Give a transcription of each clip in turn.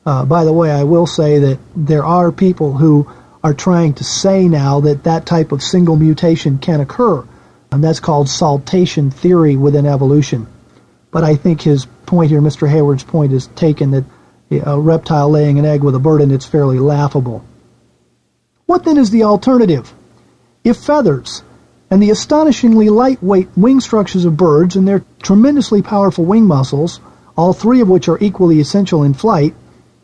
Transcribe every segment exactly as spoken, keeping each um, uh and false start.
Uh, by the way, I will say that there are people who are trying to say now that that type of single mutation can occur, and that's called saltation theory within evolution. But I think his point here, Mister Hayward's point, is taken that a reptile laying an egg with a bird in it's fairly laughable. What then is the alternative? If feathers and the astonishingly lightweight wing structures of birds and their tremendously powerful wing muscles, all three of which are equally essential in flight,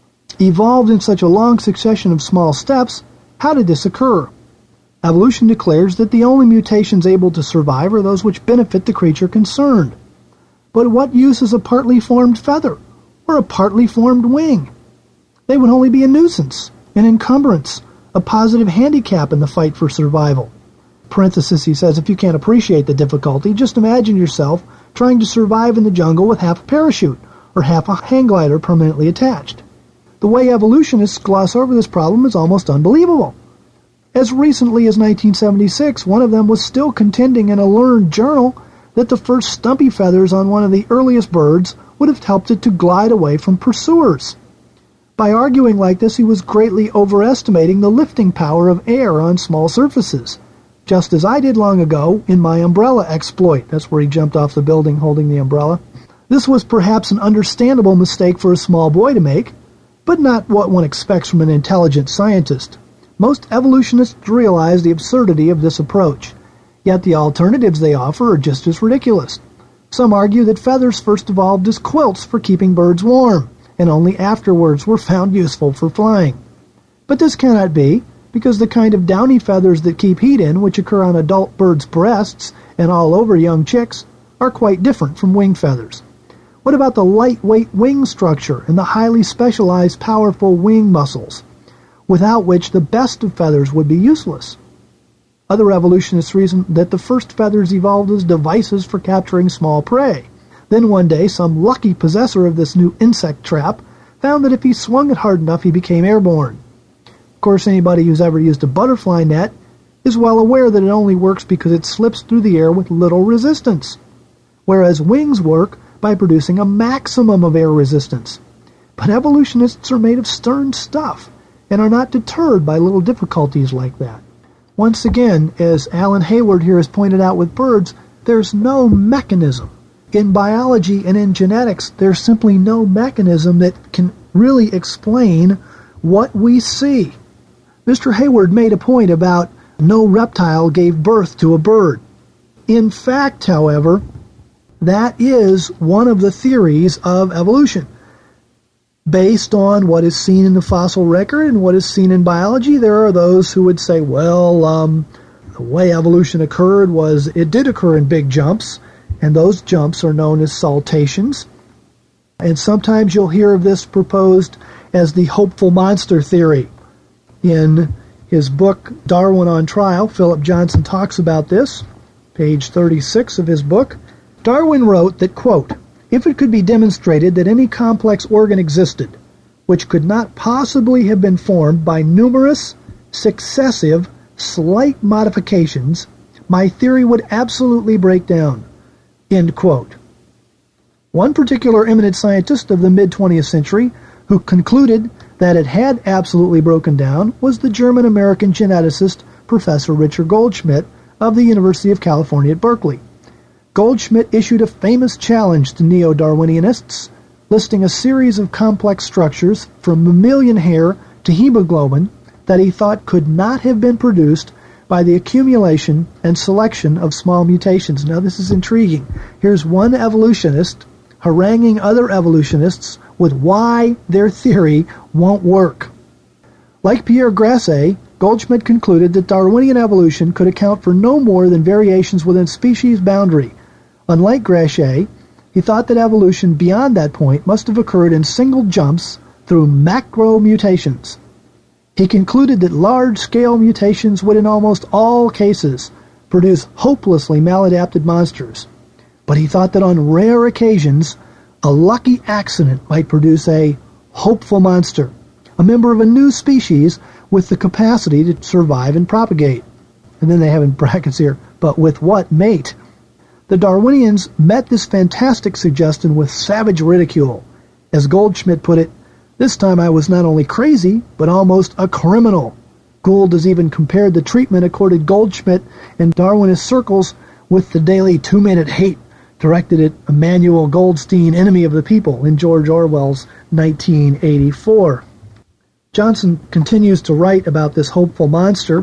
evolved in such a long succession of small steps, how did this occur? Evolution declares that the only mutations able to survive are those which benefit the creature concerned. But what use is a partly formed feather or a partly formed wing? They would only be a nuisance, an encumbrance, a positive handicap in the fight for survival. Parenthesis, he says, if you can't appreciate the difficulty, just imagine yourself trying to survive in the jungle with half a parachute or half a hang glider permanently attached. The way evolutionists gloss over this problem is almost unbelievable. As recently as nineteen seventy-six, one of them was still contending in a learned journal that the first stumpy feathers on one of the earliest birds would have helped it to glide away from pursuers. By arguing like this, he was greatly overestimating the lifting power of air on small surfaces, just as I did long ago in my umbrella exploit. That's where he jumped off the building holding the umbrella. This was perhaps an understandable mistake for a small boy to make, but not what one expects from an intelligent scientist. Most evolutionists realize the absurdity of this approach, yet the alternatives they offer are just as ridiculous. Some argue that feathers first evolved as quilts for keeping birds warm, and only afterwards were found useful for flying. But this cannot be, because the kind of downy feathers that keep heat in, which occur on adult birds' breasts and all over young chicks, are quite different from wing feathers. What about the lightweight wing structure and the highly specialized powerful wing muscles, without which the best of feathers would be useless? Other evolutionists reason that the first feathers evolved as devices for capturing small prey. Then one day, some lucky possessor of this new insect trap found that if he swung it hard enough, he became airborne. Of course, anybody who's ever used a butterfly net is well aware that it only works because it slips through the air with little resistance, whereas wings work by producing a maximum of air resistance. But evolutionists are made of stern stuff and are not deterred by little difficulties like that. Once again, as Alan Hayward here has pointed out with birds, there's no mechanism. In biology and in genetics, there's simply no mechanism that can really explain what we see. Mister Hayward made a point about no reptile gave birth to a bird. In fact, however, that is one of the theories of evolution. Based on what is seen in the fossil record and what is seen in biology, there are those who would say, well, um, the way evolution occurred was it did occur in big jumps, and those jumps are known as saltations. And sometimes you'll hear of this proposed as the hopeful monster theory. In his book, Darwin on Trial, Philip Johnson talks about this, page thirty-six of his book. Darwin wrote that, quote, if it could be demonstrated that any complex organ existed, which could not possibly have been formed by numerous, successive, slight modifications, my theory would absolutely break down, end quote. One particular eminent scientist of the mid-twentieth century who concluded that it had absolutely broken down was the German-American geneticist Professor Richard Goldschmidt of the University of California at Berkeley. Goldschmidt issued a famous challenge to neo-Darwinianists, listing a series of complex structures from mammalian hair to hemoglobin that he thought could not have been produced by the accumulation and selection of small mutations. Now this is intriguing. Here's one evolutionist haranguing other evolutionists with why their theory won't work. Like Pierre Grasset, Goldschmidt concluded that Darwinian evolution could account for no more than variations within species boundary. Unlike Grasset, he thought that evolution beyond that point must have occurred in single jumps through macro mutations. He concluded that large-scale mutations would in almost all cases produce hopelessly maladapted monsters. But he thought that on rare occasions, a lucky accident might produce a hopeful monster, a member of a new species with the capacity to survive and propagate. And then they have in brackets here, but with what mate? The Darwinians met this fantastic suggestion with savage ridicule. As Goldschmidt put it, This time I was not only crazy, but almost a criminal. Gould has even compared the treatment accorded Goldschmidt in Darwinist circles with the daily two-minute hate directed at Emmanuel Goldstein, enemy of the people, in George Orwell's nineteen eighty-four. Johnson continues to write about this hopeful monster,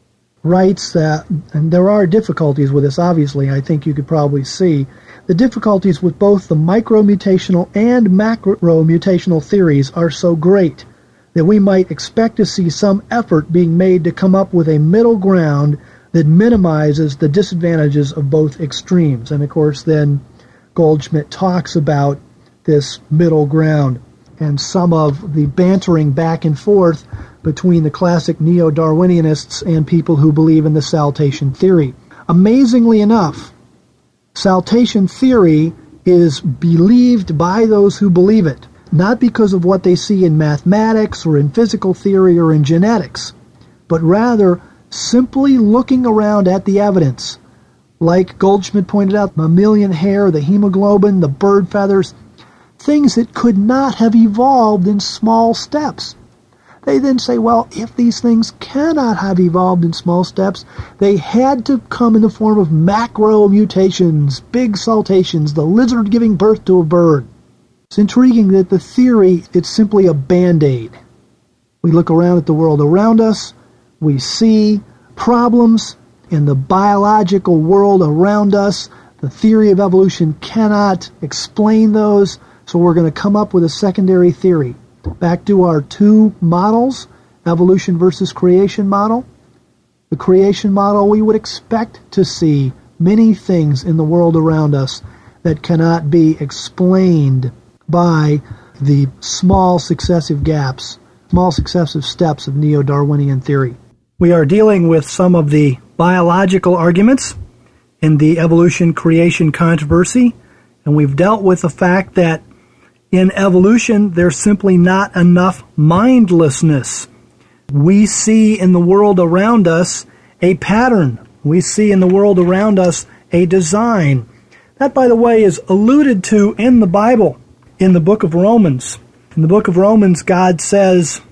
writes that, and there are difficulties with this, obviously, I think you could probably see, the difficulties with both the micromutational and macromutational theories are so great that we might expect to see some effort being made to come up with a middle ground that minimizes the disadvantages of both extremes. And of course then Goldschmidt talks about this middle ground and some of the bantering back and forth between the classic neo-Darwinianists and people who believe in the saltation theory. Amazingly enough, saltation theory is believed by those who believe it, not because of what they see in mathematics or in physical theory or in genetics, but rather simply looking around at the evidence. Like Goldschmidt pointed out, mammalian hair, the hemoglobin, the bird feathers, things that could not have evolved in small steps. They then say, well, if these things cannot have evolved in small steps, they had to come in the form of macro mutations, big saltations, the lizard giving birth to a bird. It's intriguing that the theory, it's simply a band-aid. We look around at the world around us, we see problems in the biological world around us. The theory of evolution cannot explain those, so we're going to come up with a secondary theory. Back to our two models, evolution versus creation model. The creation model, we would expect to see many things in the world around us that cannot be explained by the small successive gaps, small successive steps of neo-Darwinian theory. We are dealing with some of the biological arguments in the evolution-creation controversy, and we've dealt with the fact that in evolution, there's simply not enough mindlessness. We see in the world around us a pattern. We see in the world around us a design. That, by the way, is alluded to in the Bible, in the book of Romans. In the book of Romans, God says,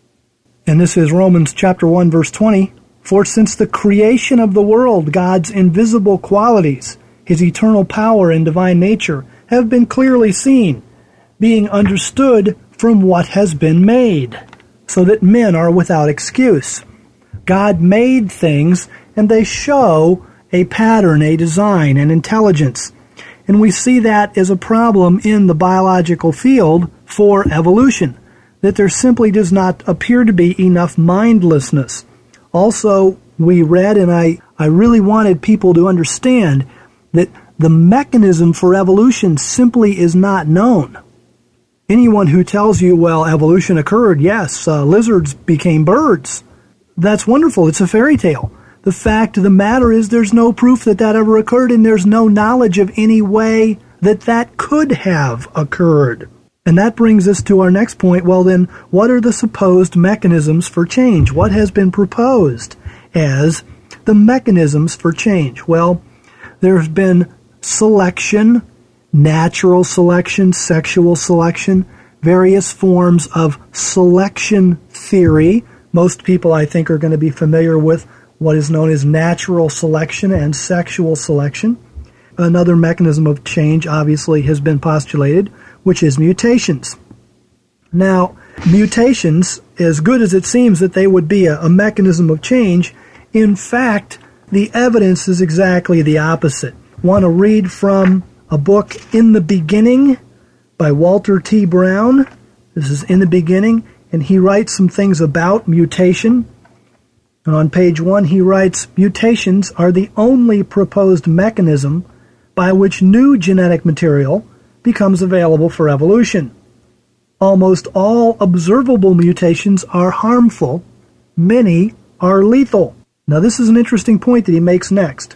and this is Romans chapter one, verse twenty, "For since the creation of the world, God's invisible qualities, his eternal power and divine nature, have been clearly seen, being understood from what has been made, so that men are without excuse." God made things, and they show a pattern, a design, an intelligence. And we see that as a problem in the biological field for evolution, that there simply does not appear to be enough mindlessness. Also, we read, and I, I really wanted people to understand, that the mechanism for evolution simply is not known. Anyone who tells you, well, evolution occurred, yes, uh, lizards became birds, that's wonderful. It's a fairy tale. The fact of the matter is there's no proof that that ever occurred, and there's no knowledge of any way that that could have occurred. And that brings us to our next point. Well, then, what are the supposed mechanisms for change? What has been proposed as the mechanisms for change? Well, there's been selection, natural selection, sexual selection, various forms of selection theory. Most people, I think, are going to be familiar with what is known as natural selection and sexual selection. Another mechanism of change, obviously, has been postulated, which is mutations. Now, mutations, as good as it seems that they would be a, a mechanism of change, in fact, the evidence is exactly the opposite. Want to read from a book, In the Beginning, by Walter T. Brown. This is In the Beginning, and he writes some things about mutation. And on page one, he writes, "Mutations are the only proposed mechanism by which new genetic material becomes available for evolution. Almost all observable mutations are harmful. Many are lethal." Now, this is an interesting point that he makes next.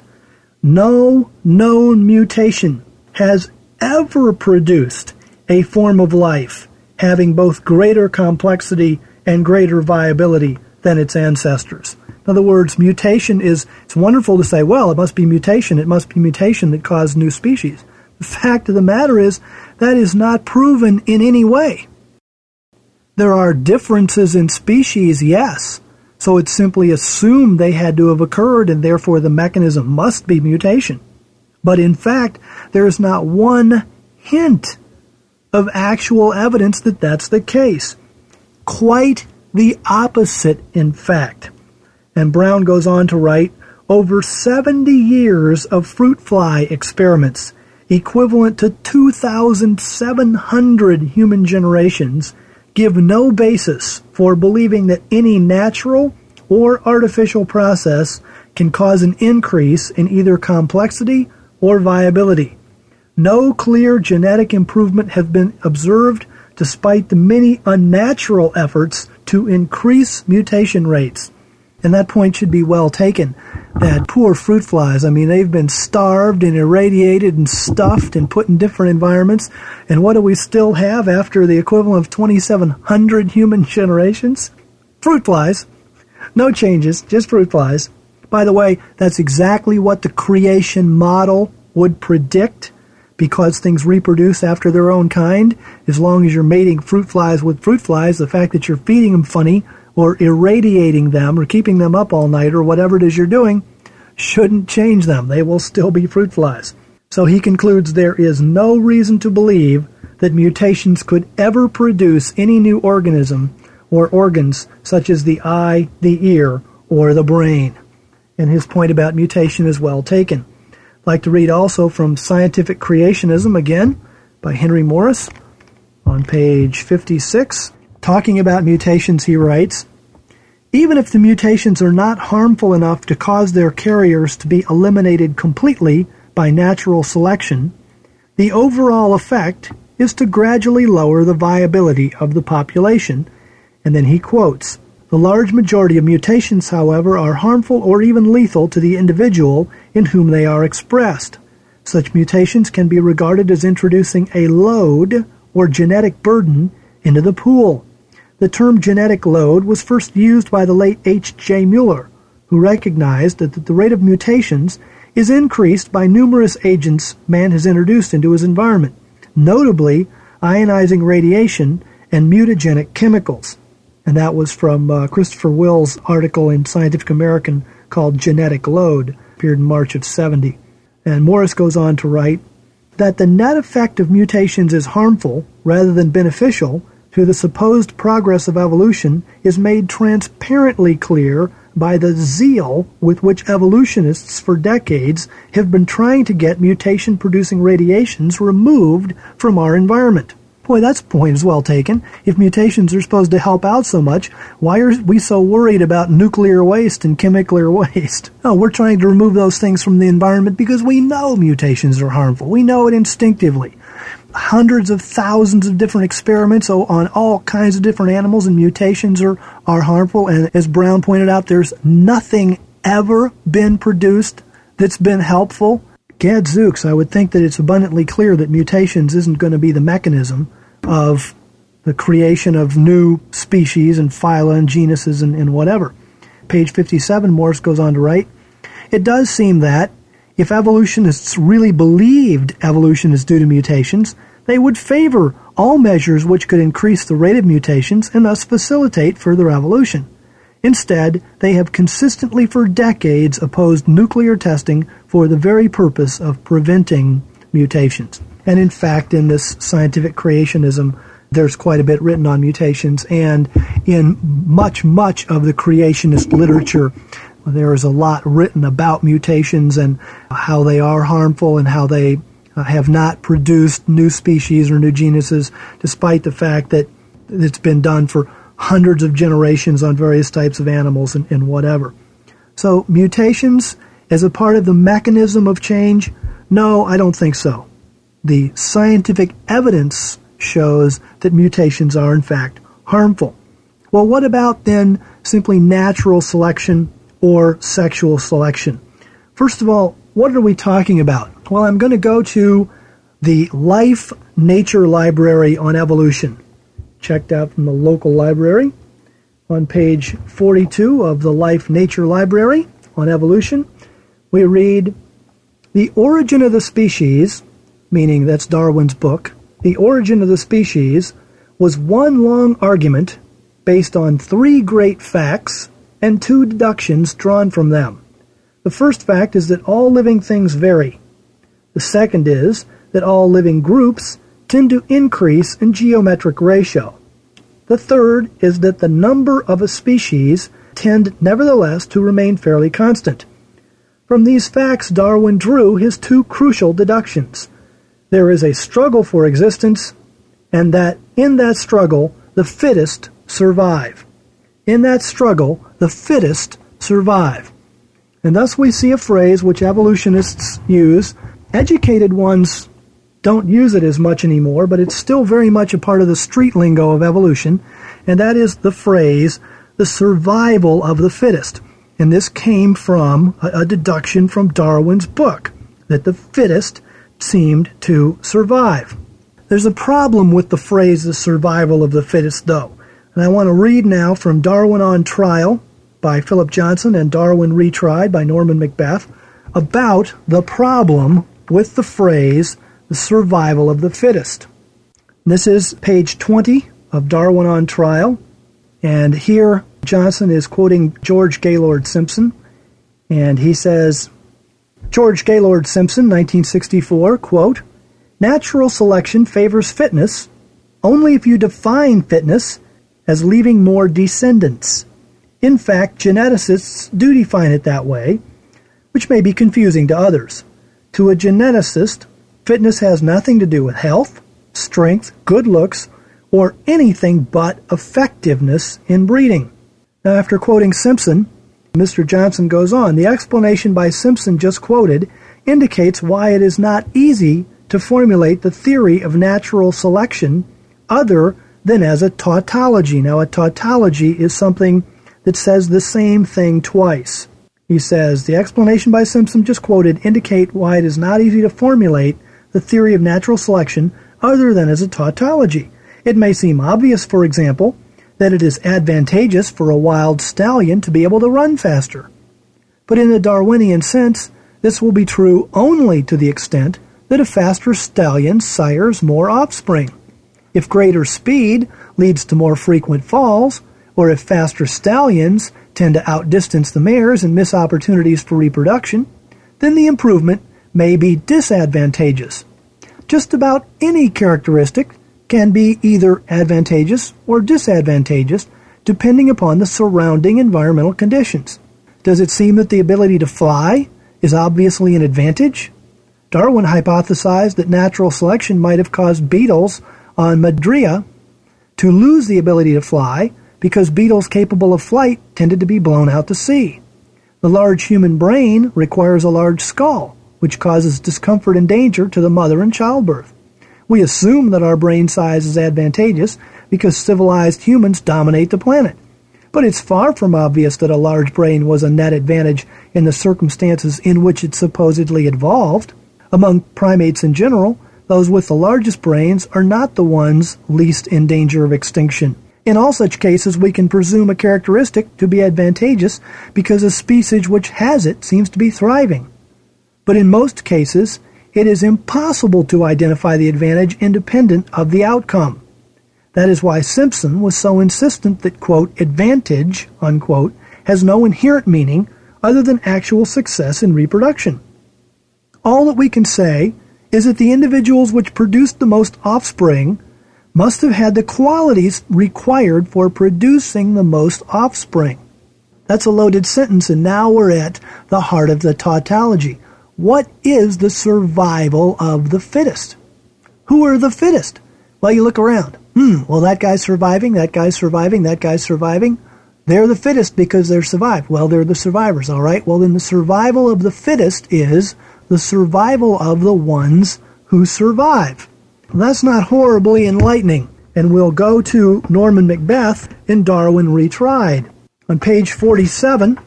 No known mutation has ever produced a form of life having both greater complexity and greater viability than its ancestors. In other words, mutation is, it's wonderful to say, well, it must be mutation, it must be mutation that caused new species. The fact of the matter is, that is not proven in any way. There are differences in species, yes. So it's simply assumed they had to have occurred, and therefore the mechanism must be mutation. But in fact, there is not one hint of actual evidence that that's the case. Quite the opposite, in fact. And Brown goes on to write, over seventy years of fruit fly experiments, equivalent to two thousand seven hundred human generations, give no basis for believing that any natural or artificial process can cause an increase in either complexity or viability. No clear genetic improvement have been observed despite the many unnatural efforts to increase mutation rates. And that point should be well taken, that poor fruit flies, I mean, they've been starved and irradiated and stuffed and put in different environments. And what do we still have after the equivalent of twenty-seven hundred human generations? Fruit flies. No changes, just fruit flies. By the way, that's exactly what the creation model would predict, because things reproduce after their own kind. As long as you're mating fruit flies with fruit flies, the fact that you're feeding them funny or irradiating them or keeping them up all night or whatever it is you're doing shouldn't change them. They will still be fruit flies. So he concludes there is no reason to believe that mutations could ever produce any new organism or organs such as the eye, the ear, or the brain. And his point about mutation is well taken. I'd like to read also from Scientific Creationism again by Henry Morris on page fifty-six. Talking about mutations, he writes, even if the mutations are not harmful enough to cause their carriers to be eliminated completely by natural selection, the overall effect is to gradually lower the viability of the population. And then he quotes, the large majority of mutations, however, are harmful or even lethal to the individual in whom they are expressed. Such mutations can be regarded as introducing a load or genetic burden into the pool. The term genetic load was first used by the late H J Mueller, who recognized that the rate of mutations is increased by numerous agents man has introduced into his environment, notably ionizing radiation and mutagenic chemicals. And that was from uh, Christopher Will's article in Scientific American called Genetic Load, appeared in March of seventy. And Morris goes on to write that the net effect of mutations is harmful rather than beneficial to the supposed progress of evolution is made transparently clear by the zeal with which evolutionists for decades have been trying to get mutation-producing radiations removed from our environment. Boy, that point is well taken. If mutations are supposed to help out so much, why are we so worried about nuclear waste and chemical waste? No, we're trying to remove those things from the environment because we know mutations are harmful. We know it instinctively. Hundreds of thousands of different experiments on all kinds of different animals, and mutations are, are harmful. And as Brown pointed out, there's nothing ever been produced that's been helpful. Gadzooks, I would think that it's abundantly clear that mutations isn't going to be the mechanism of the creation of new species and phyla and genuses and, and whatever. Page fifty-seven, Morris goes on to write, it does seem that if evolutionists really believed evolution is due to mutations, they would favor all measures which could increase the rate of mutations and thus facilitate further evolution. Instead, they have consistently for decades opposed nuclear testing for the very purpose of preventing mutations. And in fact, in this scientific creationism, there's quite a bit written on mutations, and in much, much of the creationist literature, there is a lot written about mutations and how they are harmful and how they uh, have not produced new species or new genuses, despite the fact that it's been done for hundreds of generations on various types of animals and, and whatever. So mutations as a part of the mechanism of change? No, I don't think so. The scientific evidence shows that mutations are in fact harmful. Well, what about then simply natural selection or sexual selection? First of all, what are we talking about? Well, I'm going to go to the Life Nature Library on Evolution, checked out from the local library. On page forty-two of the Life Nature Library on Evolution, we read, the origin of the species, meaning that's Darwin's book, the origin of the species was one long argument based on three great facts and two deductions drawn from them. The first fact is that all living things vary. The second is that all living groups tend to increase in geometric ratio. The third is that the number of a species tend nevertheless to remain fairly constant. From these facts, Darwin drew his two crucial deductions. There is a struggle for existence, and that in that struggle, the fittest survive. In that struggle, the fittest survive. And thus we see a phrase which evolutionists use. Educated ones don't use it as much anymore, but it's still very much a part of the street lingo of evolution, and that is the phrase, the survival of the fittest. And this came from a, a deduction from Darwin's book, that the fittest seemed to survive. There's a problem with the phrase, the survival of the fittest, though. And I want to read now from Darwin on Trial by Philip Johnson and Darwin Retried by Norman Macbeth about the problem with the phrase, the survival of the fittest. This is page twenty of Darwin on Trial, and here Johnson is quoting George Gaylord Simpson, and he says, George Gaylord Simpson, nineteen sixty-four, quote, "Natural selection favors fitness only if you define fitness as leaving more descendants. In fact, geneticists do define it that way, which may be confusing to others. To a geneticist, fitness has nothing to do with health, strength, good looks, or anything but effectiveness in breeding." Now, after quoting Simpson, Mister Johnson goes on, "The explanation by Simpson just quoted indicates why it is not easy to formulate the theory of natural selection other than as a tautology." Now, a tautology is something that says the same thing twice. He says, the explanation by Simpson just quoted indicate why it is not easy to formulate the theory of natural selection other than as a tautology. It may seem obvious, for example, that it is advantageous for a wild stallion to be able to run faster. But in the Darwinian sense, this will be true only to the extent that a faster stallion sires more offspring. If greater speed leads to more frequent falls, or if faster stallions tend to outdistance the mares and miss opportunities for reproduction, then the improvement may be disadvantageous. Just about any characteristic can be either advantageous or disadvantageous, depending upon the surrounding environmental conditions. Does it seem that the ability to fly is obviously an advantage? Darwin hypothesized that natural selection might have caused beetles on Madria to lose the ability to fly because beetles capable of flight tended to be blown out to sea. The large human brain requires a large skull, which causes discomfort and danger to the mother in childbirth. We assume that our brain size is advantageous because civilized humans dominate the planet. But it's far from obvious that a large brain was a net advantage in the circumstances in which it supposedly evolved. Among primates in general, those with the largest brains are not the ones least in danger of extinction. In all such cases, we can presume a characteristic to be advantageous because a species which has it seems to be thriving. But in most cases, it is impossible to identify the advantage independent of the outcome. That is why Simpson was so insistent that, quote, advantage, unquote, has no inherent meaning other than actual success in reproduction. All that we can say is that the individuals which produced the most offspring must have had the qualities required for producing the most offspring. That's a loaded sentence, and now we're at the heart of the tautology. What is the survival of the fittest? Who are the fittest? Well, you look around. Hmm, well, that guy's surviving, that guy's surviving, that guy's surviving. They're the fittest because they're survived. Well, they're the survivors, all right? Well, then the survival of the fittest is the survival of the ones who survive. Well, that's not horribly enlightening. And we'll go to Norman Macbeth in Darwin Retried. On page forty-seven,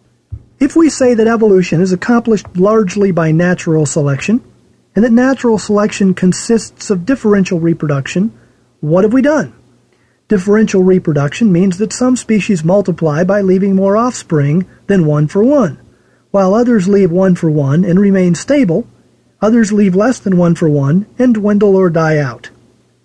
if we say that evolution is accomplished largely by natural selection, and that natural selection consists of differential reproduction, what have we done? Differential reproduction means that some species multiply by leaving more offspring than one for one, while others leave one for one and remain stable. Others leave less than one for one and dwindle or die out.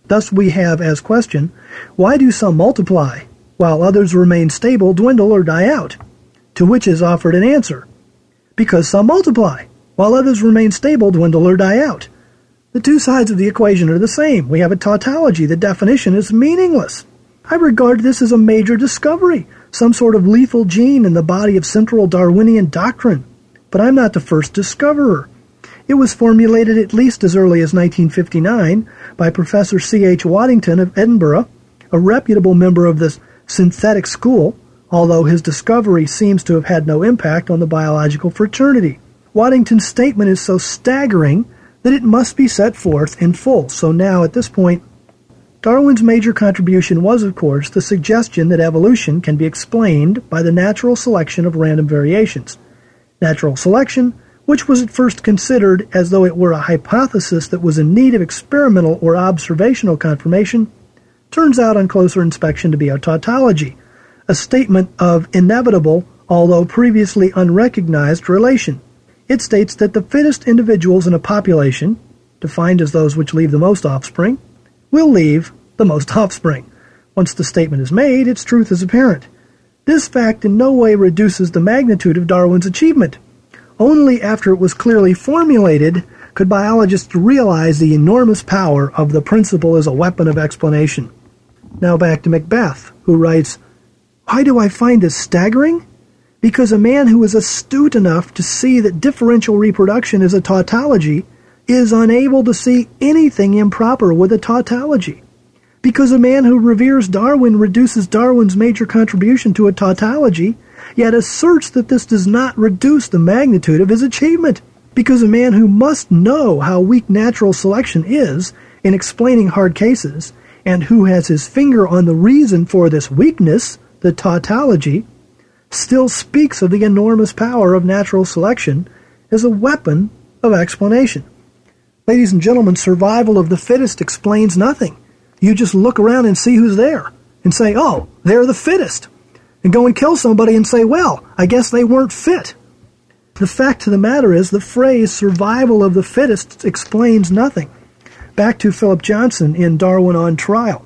Thus we have as question, why do some multiply, while others remain stable, dwindle, or die out? To which is offered an answer, because some multiply, while others remain stable, dwindle, or die out. The two sides of the equation are the same. We have a tautology. The definition is meaningless. I regard this as a major discovery, some sort of lethal gene in the body of central Darwinian doctrine. But I'm not the first discoverer. It was formulated at least as early as nineteen fifty-nine by Professor C H Waddington of Edinburgh, a reputable member of the synthetic school, although his discovery seems to have had no impact on the biological fraternity. Waddington's statement is so staggering that it must be set forth in full. So now, at this point, Darwin's major contribution was, of course, the suggestion that evolution can be explained by the natural selection of random variations. Natural selection, which was at first considered as though it were a hypothesis that was in need of experimental or observational confirmation, turns out on closer inspection to be a tautology, a statement of inevitable, although previously unrecognized, relation. It states that the fittest individuals in a population, defined as those which leave the most offspring, will leave the most offspring. Once the statement is made, its truth is apparent. This fact in no way reduces the magnitude of Darwin's achievement. Only after it was clearly formulated could biologists realize the enormous power of the principle as a weapon of explanation. Now back to Macbeth, who writes, "Why do I find this staggering? Because a man who is astute enough to see that differential reproduction is a tautology is unable to see anything improper with a tautology. Because a man who reveres Darwin reduces Darwin's major contribution to a tautology, yet asserts that this does not reduce the magnitude of his achievement. Because a man who must know how weak natural selection is in explaining hard cases, and who has his finger on the reason for this weakness, the tautology, still speaks of the enormous power of natural selection as a weapon of explanation." Ladies and gentlemen, survival of the fittest explains nothing. You just look around and see who's there and say, oh, they're the fittest. And go and kill somebody and say, well, I guess they weren't fit. The fact of the matter is the phrase survival of the fittest explains nothing. Back to Philip Johnson in Darwin on Trial.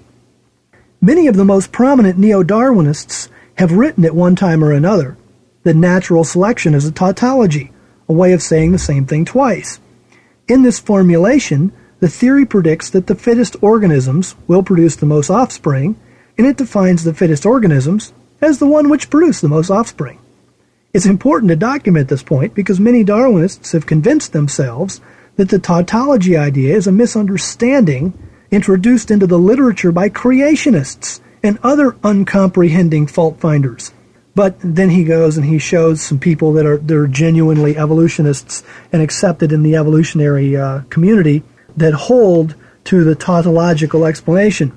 Many of the most prominent neo-Darwinists have written at one time or another that natural selection is a tautology, a way of saying the same thing twice. In this formulation, the theory predicts that the fittest organisms will produce the most offspring, and it defines the fittest organisms as the one which produce the most offspring. It's important to document this point because many Darwinists have convinced themselves that the tautology idea is a misunderstanding introduced into the literature by creationists and other uncomprehending fault-finders. But then he goes and he shows some people that are, that are genuinely evolutionists and accepted in the evolutionary uh, community that hold to the tautological explanation.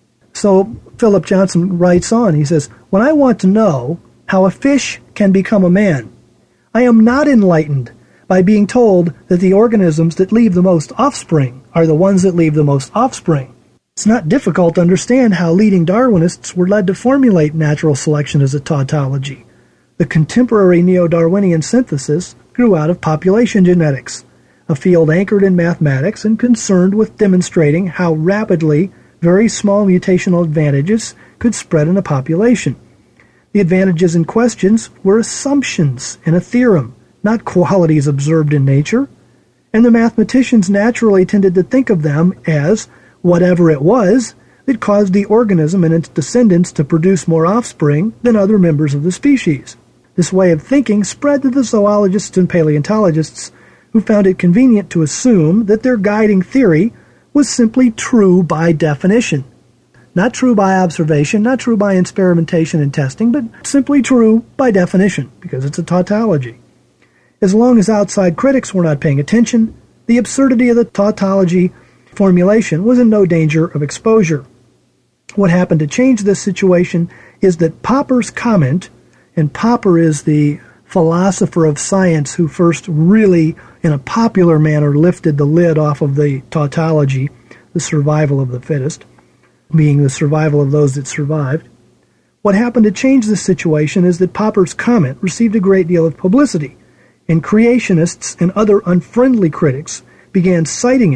So Philip Johnson writes on, he says, "When I want to know how a fish can become a man, I am not enlightened by being told that the organisms that leave the most offspring are the ones that leave the most offspring. It's not difficult to understand how leading Darwinists were led to formulate natural selection as a tautology. The contemporary neo-Darwinian synthesis grew out of population genetics, a field anchored in mathematics and concerned with demonstrating how rapidly very small mutational advantages could spread in a population. The advantages in questions were assumptions in a theorem, not qualities observed in nature, and the mathematicians naturally tended to think of them as whatever it was that caused the organism and its descendants to produce more offspring than other members of the species. This way of thinking spread to the zoologists and paleontologists, who found it convenient to assume that their guiding theory was simply true by definition. Not true by observation, not true by experimentation and testing, but simply true by definition, because it's a tautology. As long as outside critics were not paying attention, the absurdity of the tautology formulation was in no danger of exposure. What happened to change this situation is that Popper's comment, and Popper is the philosopher of science who first really, in a popular manner, lifted the lid off of the tautology, the survival of the fittest, being the survival of those that survived. What happened to change this situation is that Popper's comment received a great deal of publicity, and creationists and other unfriendly critics began citing it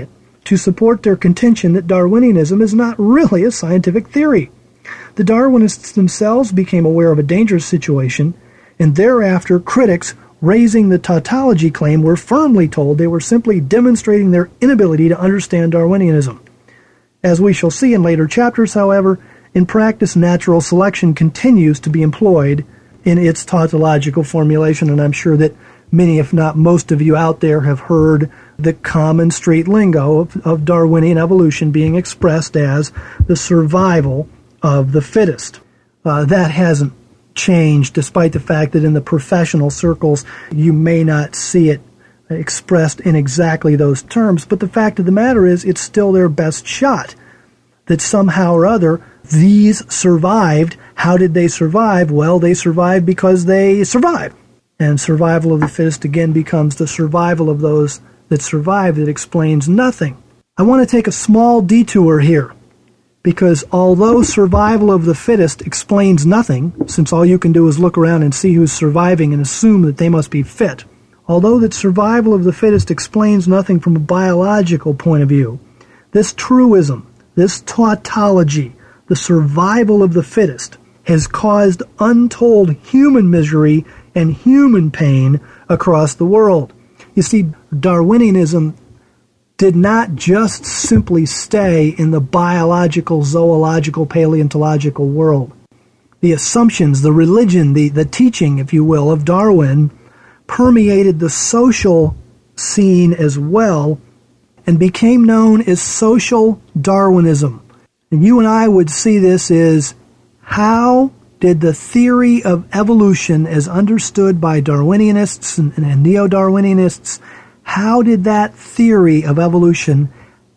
to support their contention that Darwinianism is not really a scientific theory. The Darwinists themselves became aware of a dangerous situation, and thereafter critics raising the tautology claim were firmly told they were simply demonstrating their inability to understand Darwinianism. As we shall see in later chapters, however, in practice natural selection continues to be employed in its tautological formulation, and I'm sure that many, if not most of you out there, have heard the common street lingo of, of Darwinian evolution being expressed as the survival of the fittest. Uh, that hasn't changed, despite the fact that in the professional circles you may not see it expressed in exactly those terms, but the fact of the matter is it's still their best shot. That somehow or other these survived. How did they survive? Well, they survived because they survived. And survival of the fittest again becomes the survival of those that survive that explains nothing. I want to take a small detour here, because although survival of the fittest explains nothing, since all you can do is look around and see who's surviving and assume that they must be fit, although that survival of the fittest explains nothing from a biological point of view, this truism, this tautology, the survival of the fittest, has caused untold human misery and human pain across the world. You see, Darwinianism did not just simply stay in the biological, zoological, paleontological world. The assumptions, the religion, the, the teaching, if you will, of Darwin permeated the social scene as well and became known as social Darwinism. And you and I would see this as, how did the theory of evolution as understood by Darwinianists and, and neo-Darwinianists, how did that theory of evolution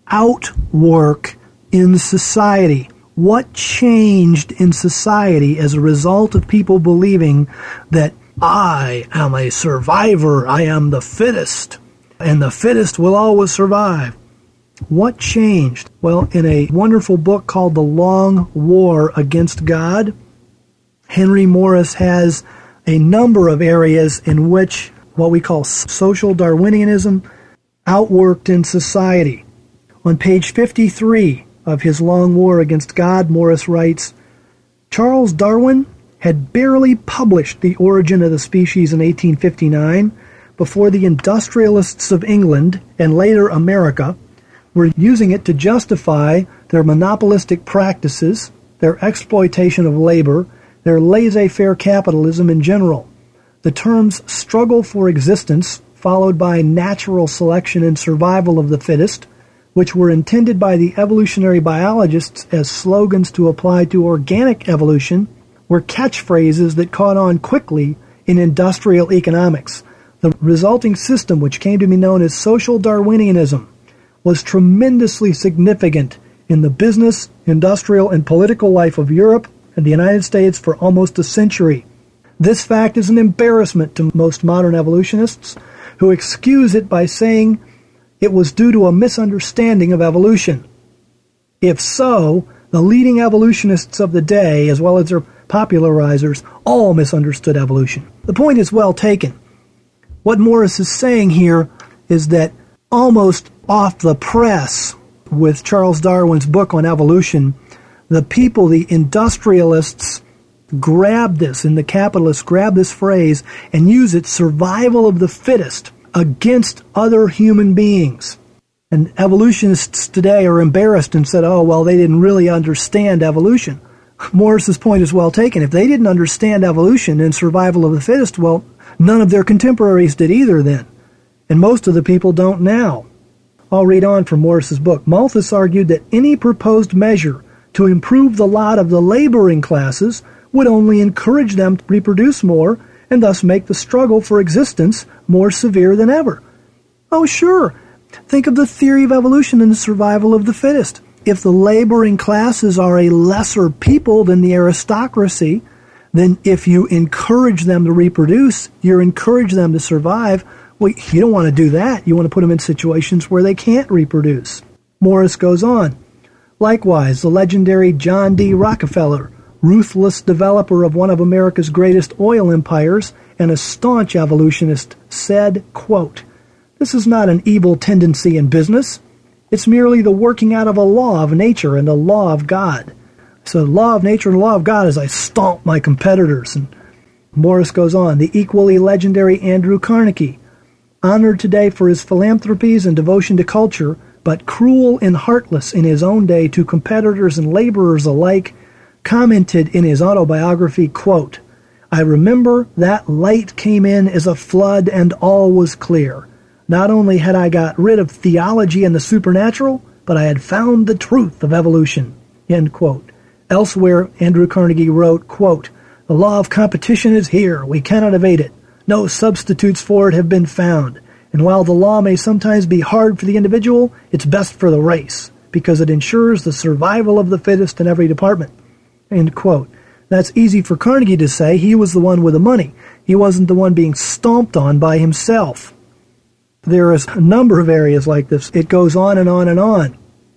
outwork in society? What changed in society as a result of people believing that I am a survivor, I am the fittest, and the fittest will always survive? What changed? Well, in a wonderful book called The Long War Against God, Henry Morris has a number of areas in which what we call social Darwinianism outworked in society. On page fifty-three of his Long War Against God, Morris writes, Charles Darwin had barely published The Origin of the Species in eighteen fifty-nine before the industrialists of England and later America were using it to justify their monopolistic practices, their exploitation of labor, their laissez-faire capitalism in general. The terms struggle for existence, followed by natural selection and survival of the fittest, which were intended by the evolutionary biologists as slogans to apply to organic evolution, were catchphrases that caught on quickly in industrial economics. The resulting system, which came to be known as social Darwinianism, was tremendously significant in the business, industrial, and political life of Europe and the United States for almost a century. This fact is an embarrassment to most modern evolutionists, who excuse it by saying it was due to a misunderstanding of evolution. If so, the leading evolutionists of the day, as well as their popularizers, all misunderstood evolution. The point is well taken. What Morris is saying here is that almost off the press with Charles Darwin's book on evolution, the people, the industrialists, grab this, and the capitalists grab this phrase and use it, survival of the fittest, against other human beings. And evolutionists today are embarrassed and said, oh, well, they didn't really understand evolution. Morris's point is well taken. If they didn't understand evolution and survival of the fittest, well, none of their contemporaries did either then. And most of the people don't now. I'll read on from Morris's book. Malthus argued that any proposed measure to improve the lot of the laboring classes would only encourage them to reproduce more and thus make the struggle for existence more severe than ever. Oh, sure. Think of the theory of evolution and the survival of the fittest. If the laboring classes are a lesser people than the aristocracy, then if you encourage them to reproduce, you encourage them to survive. Well, you don't want to do that. You want to put them in situations where they can't reproduce. Morris goes on. Likewise, the legendary John D. Rockefeller, ruthless developer of one of America's greatest oil empires and a staunch evolutionist, said, quote, "This is not an evil tendency in business. It's merely the working out of a law of nature and a law of God. So the law of nature and the law of God is I stomp my competitors. And Morris goes on, the equally legendary Andrew Carnegie, honored today for his philanthropies and devotion to culture, but cruel and heartless in his own day to competitors and laborers alike, commented in his autobiography, quote, I remember that light came in as a flood and all was clear. Not only had I got rid of theology and the supernatural, but I had found the truth of evolution, end quote. Elsewhere, Andrew Carnegie wrote, quote, the law of competition is here. We cannot evade it. No substitutes for it have been found. And while the law may sometimes be hard for the individual, it's best for the race, because it ensures the survival of the fittest in every department, end quote. That's easy for Carnegie to say. He was the one with the money. He wasn't the one being stomped on by himself. There is a number of areas like this. It goes on and on and on.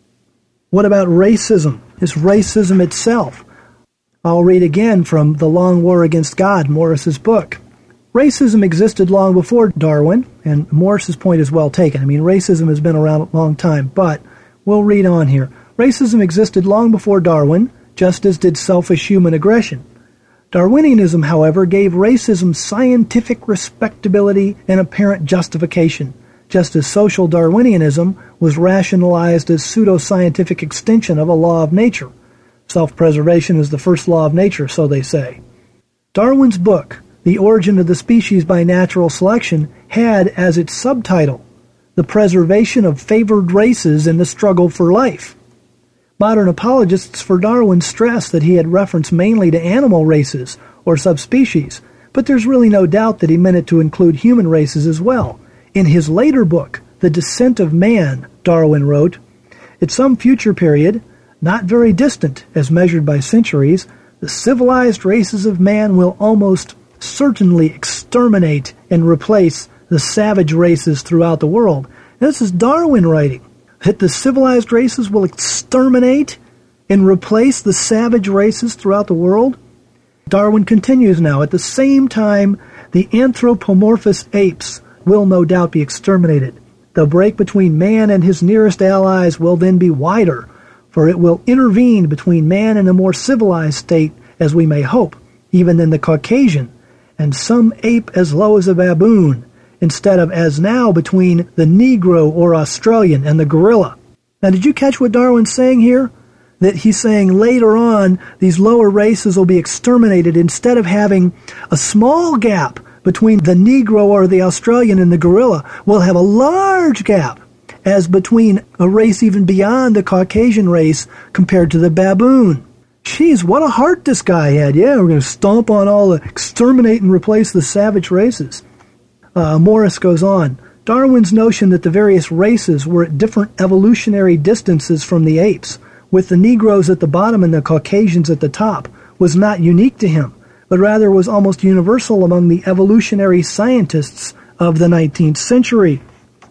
What about racism? Is racism itself? I'll read again from The Long War Against God, Morris's book. Racism existed long before Darwin, and Morris's point is well taken. I mean, racism has been around a long time, but we'll read on here. Racism existed long before Darwin, just as did selfish human aggression. Darwinianism, however, gave racism scientific respectability and apparent justification, just as social Darwinianism was rationalized as pseudo-scientific extension of a law of nature. Self-preservation is the first law of nature, so they say. Darwin's book, The Origin of the Species by Natural Selection, had as its subtitle, The Preservation of Favored Races in the Struggle for Life. Modern apologists for Darwin stress that he had reference mainly to animal races or subspecies, but there's really no doubt that he meant it to include human races as well. In his later book, The Descent of Man, Darwin wrote, at some future period, not very distant as measured by centuries, the civilized races of man will almost certainly exterminate and replace the savage races throughout the world. And this is Darwin writing. That the civilized races will exterminate and replace the savage races throughout the world? Darwin continues now. At the same time, the anthropomorphous apes will no doubt be exterminated. The break between man and his nearest allies will then be wider, for it will intervene between man and a more civilized state, as we may hope, even than the Caucasian, and some ape as low as a baboon, instead of as now between the Negro or Australian and the gorilla. Now, did you catch what Darwin's saying here? That he's saying later on these lower races will be exterminated instead of having a small gap between the Negro or the Australian and the gorilla. We'll have a large gap as between a race even beyond the Caucasian race compared to the baboon. Jeez, what a heart this guy had. Yeah, we're going to stomp on all the, exterminate and replace the savage races. Uh, Morris goes on, Darwin's notion that the various races were at different evolutionary distances from the apes, with the Negroes at the bottom and the Caucasians at the top, was not unique to him, but rather was almost universal among the evolutionary scientists of the nineteenth century.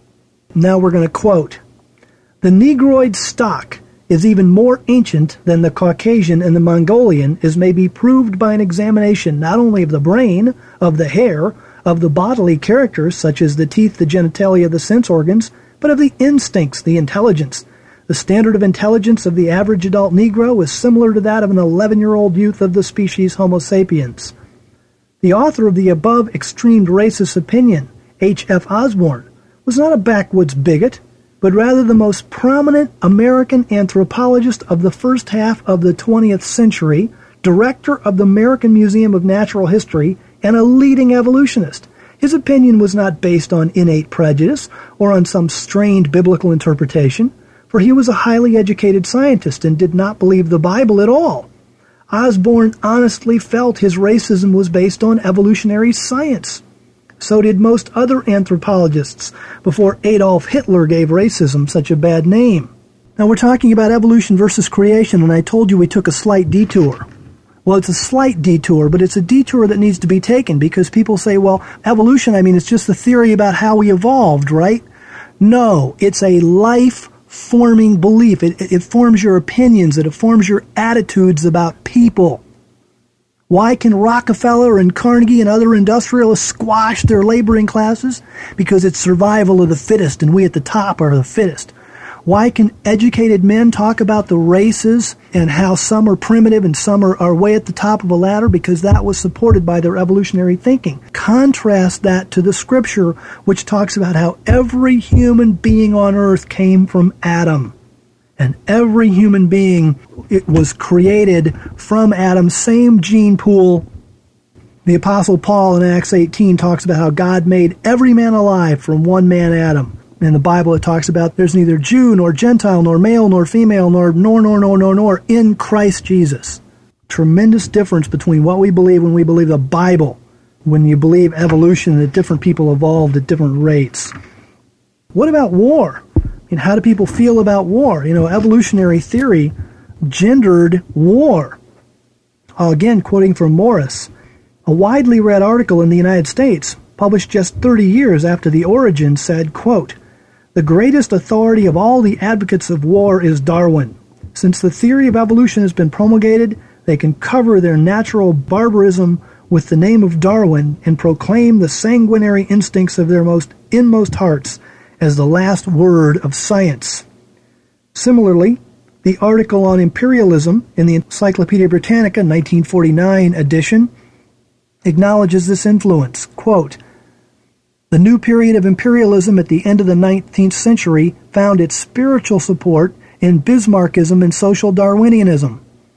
Now we're going to quote, the Negroid stock is even more ancient than the Caucasian and the Mongolian, as may be proved by an examination not only of the brain, of the hair, of the bodily characters, such as the teeth, the genitalia, the sense organs, but of the instincts, the intelligence. The standard of intelligence of the average adult Negro is similar to that of an eleven-year-old youth of the species Homo sapiens. The author of the above extreme racist opinion, H F Osborne, was not a backwoods bigot, but rather the most prominent American anthropologist of the first half of the twentieth century, director of the American Museum of Natural History, and a leading evolutionist. His opinion was not based on innate prejudice or on some strained biblical interpretation, for he was a highly educated scientist and did not believe the Bible at all. Osborne honestly felt his racism was based on evolutionary science. So did most other anthropologists before Adolf Hitler gave racism such a bad name. Now we're talking about evolution versus creation, and I told you we took a slight detour. Well, it's a slight detour, but it's a detour that needs to be taken because people say, well, evolution, I mean, it's just the theory about how we evolved, right? No, it's a life-forming belief. It, it, it forms your opinions. It forms your attitudes about people. Why can Rockefeller and Carnegie and other industrialists squash their laboring classes? Because it's survival of the fittest, and we at the top are the fittest. Why can educated men talk about the races and how some are primitive and some are, are way at the top of a ladder? Because that was supported by their evolutionary thinking. Contrast that to the scripture, which talks about how every human being on earth came from Adam. And every human being, it was created from Adam, same gene pool. The Apostle Paul in Acts eighteen talks about how God made every man alive from one man, Adam. In the Bible, it talks about there's neither Jew nor Gentile nor male nor female nor nor nor nor nor nor in Christ Jesus. Tremendous difference between what we believe when we believe the Bible, when you believe evolution, that different people evolved at different rates. What about war? I mean, how do people feel about war? You know, evolutionary theory gendered war. Again, quoting from Morris, a widely read article in the United States, published just thirty years after the origin, said, quote, "The greatest authority of all the advocates of war is Darwin. Since the theory of evolution has been promulgated, they can cover their natural barbarism with the name of Darwin and proclaim the sanguinary instincts of their most inmost hearts as the last word of science." Similarly, the article on imperialism in the Encyclopedia Britannica nineteen forty-nine edition acknowledges this influence. Quote, "The new period of imperialism at the end of the nineteenth century found its spiritual support in Bismarckism and social Darwinianism.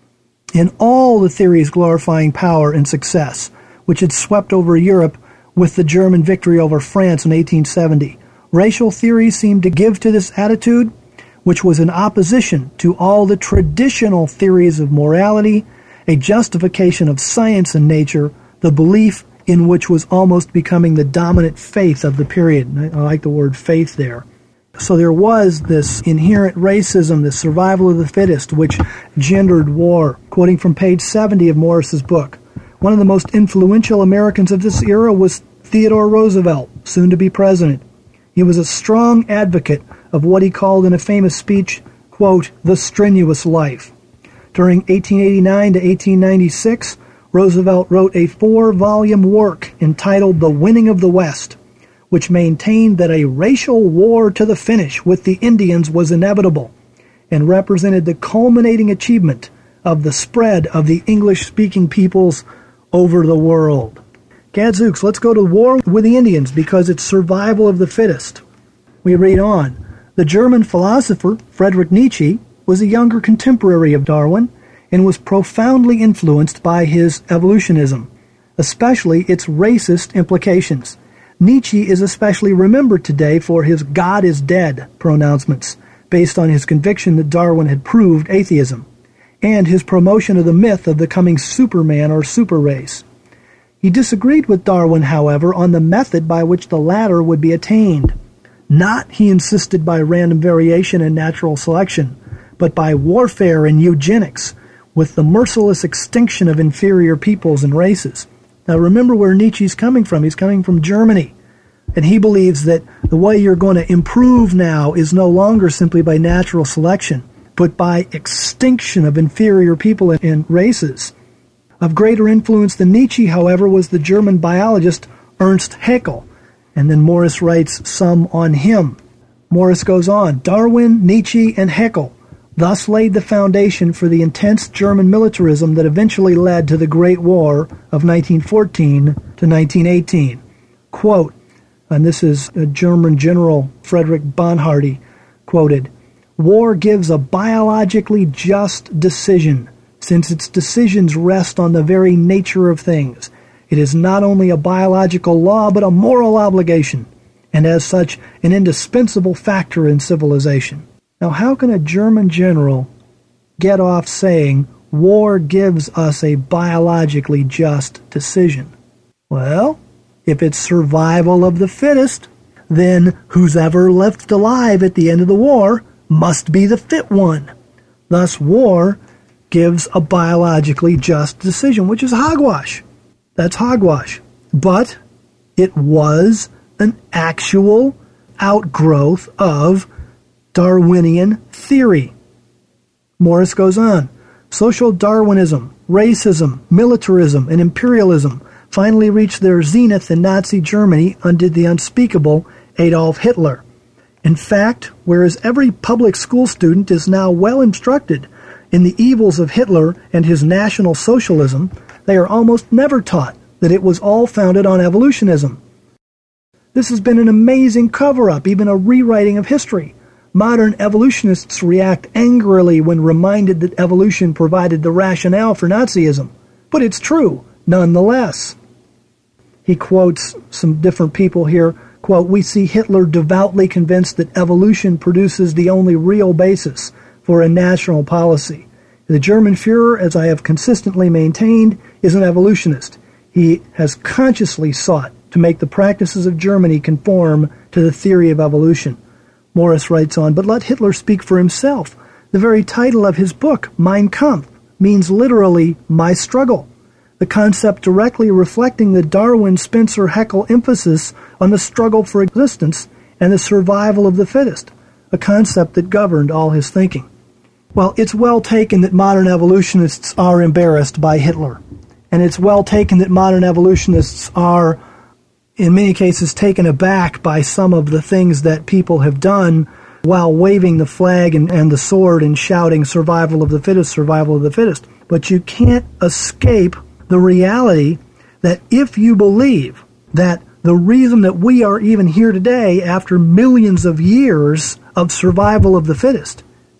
In all the theories glorifying power and success, which had swept over Europe with the German victory over France in eighteen seventy, racial theories seemed to give to this attitude, which was in opposition to all the traditional theories of morality, a justification of science and nature, the belief in which was almost becoming the dominant faith of the period." I like the word faith there. So there was this inherent racism, this survival of the fittest, which gendered war. Quoting from page seventy of Morris's book, one of the most influential Americans of this era was Theodore Roosevelt, soon to be president. He was a strong advocate of what he called in a famous speech, quote, "the strenuous life." During eighteen eighty-nine to eighteen ninety-six, Roosevelt wrote a four-volume work entitled The Winning of the West, which maintained that a racial war to the finish with the Indians was inevitable and represented the culminating achievement of the spread of the English-speaking peoples over the world. Gadzooks, let's go to war with the Indians because it's survival of the fittest. We read on. The German philosopher Friedrich Nietzsche was a younger contemporary of Darwin and was profoundly influenced by his evolutionism, especially its racist implications. Nietzsche is especially remembered today for his "God is dead" pronouncements, based on his conviction that Darwin had proved atheism, and his promotion of the myth of the coming Superman or super race. He disagreed with Darwin, however, on the method by which the latter would be attained. Not, he insisted, by random variation and natural selection, but by warfare and eugenics, with the merciless extinction of inferior peoples and races. Now remember where Nietzsche's coming from. He's coming from Germany. And he believes that the way you're going to improve now is no longer simply by natural selection, but by extinction of inferior people and races. Of greater influence than Nietzsche, however, was the German biologist Ernst Haeckel. And then Morris writes some on him. Morris goes on, Darwin, Nietzsche, and Haeckel thus laid the foundation for the intense German militarism that eventually led to the Great War of nineteen fourteen to nineteen eighteen. Quote, and this is a German General Frederick Bonhardy quoted, "War gives a biologically just decision, since its decisions rest on the very nature of things. It is not only a biological law, but a moral obligation, and as such, an indispensable factor in civilization." Now, how can a German general get off saying war gives us a biologically just decision? Well, if it's survival of the fittest, then who's ever left alive at the end of the war must be the fit one. Thus, war gives a biologically just decision, which is hogwash. That's hogwash. But it was an actual outgrowth of Darwinian theory. Morris goes on. Social Darwinism, racism, militarism, and imperialism finally reached their zenith in Nazi Germany under the unspeakable Adolf Hitler. In fact, whereas every public school student is now well instructed in the evils of Hitler and his National Socialism, they are almost never taught that it was all founded on evolutionism. This has been an amazing cover-up, even a rewriting of history. Modern evolutionists react angrily when reminded that evolution provided the rationale for Nazism. But it's true, nonetheless. He quotes some different people here. Quote, "We see Hitler devoutly convinced that evolution produces the only real basis for a national policy. The German Führer, as I have consistently maintained, is an evolutionist. He has consciously sought to make the practices of Germany conform to the theory of evolution." Morris writes on, "But let Hitler speak for himself. The very title of his book, Mein Kampf, means literally, my struggle. The concept directly reflecting the Darwin-Spencer-Haeckel emphasis on the struggle for existence and the survival of the fittest, a concept that governed all his thinking." Well, it's well taken that modern evolutionists are embarrassed by Hitler. And it's well taken that modern evolutionists are, in many cases, taken aback by some of the things that people have done while waving the flag and, and the sword and shouting survival of the fittest, survival of the fittest. But you can't escape the reality that if you believe that the reason that we are even here today after millions of years of survival of the fittest,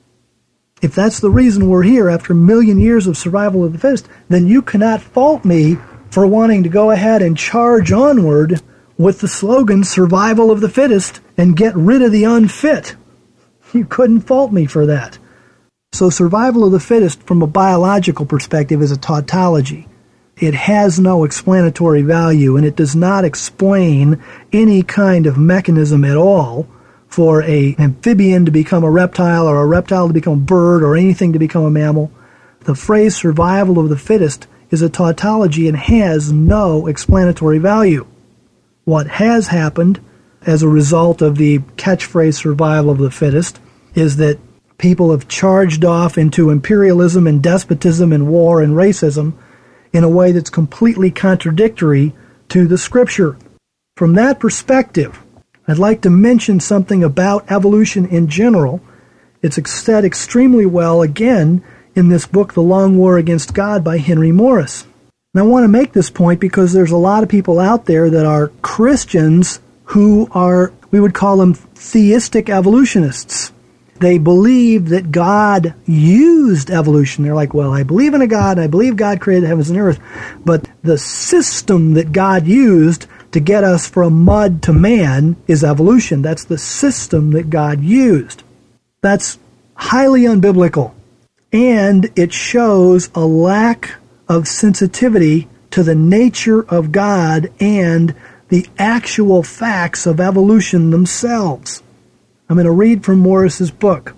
if that's the reason we're here after a million years of survival of the fittest, then you cannot fault me for wanting to go ahead and charge onward with the slogan survival of the fittest and get rid of the unfit. You couldn't fault me for that. So survival of the fittest from a biological perspective is a tautology. It has no explanatory value, and it does not explain any kind of mechanism at all for an amphibian to become a reptile or a reptile to become a bird or anything to become a mammal. The phrase survival of the fittest is a tautology and has no explanatory value. What has happened as a result of the catchphrase survival of the fittest is that people have charged off into imperialism and despotism and war and racism in a way that's completely contradictory to the Scripture. From that perspective, I'd like to mention something about evolution in general. It's said extremely well, again, in this book, The Long War Against God by Henry Morris. And I want to make this point because there's a lot of people out there that are Christians who are, we would call them theistic evolutionists. They believe that God used evolution. They're like, well, I believe in a God, and I believe God created the heavens and earth, but the system that God used to get us from mud to man is evolution. That's the system that God used. That's highly unbiblical, and it shows a lack of sensitivity to the nature of God and the actual facts of evolution themselves. I'm going to read from Morris's book,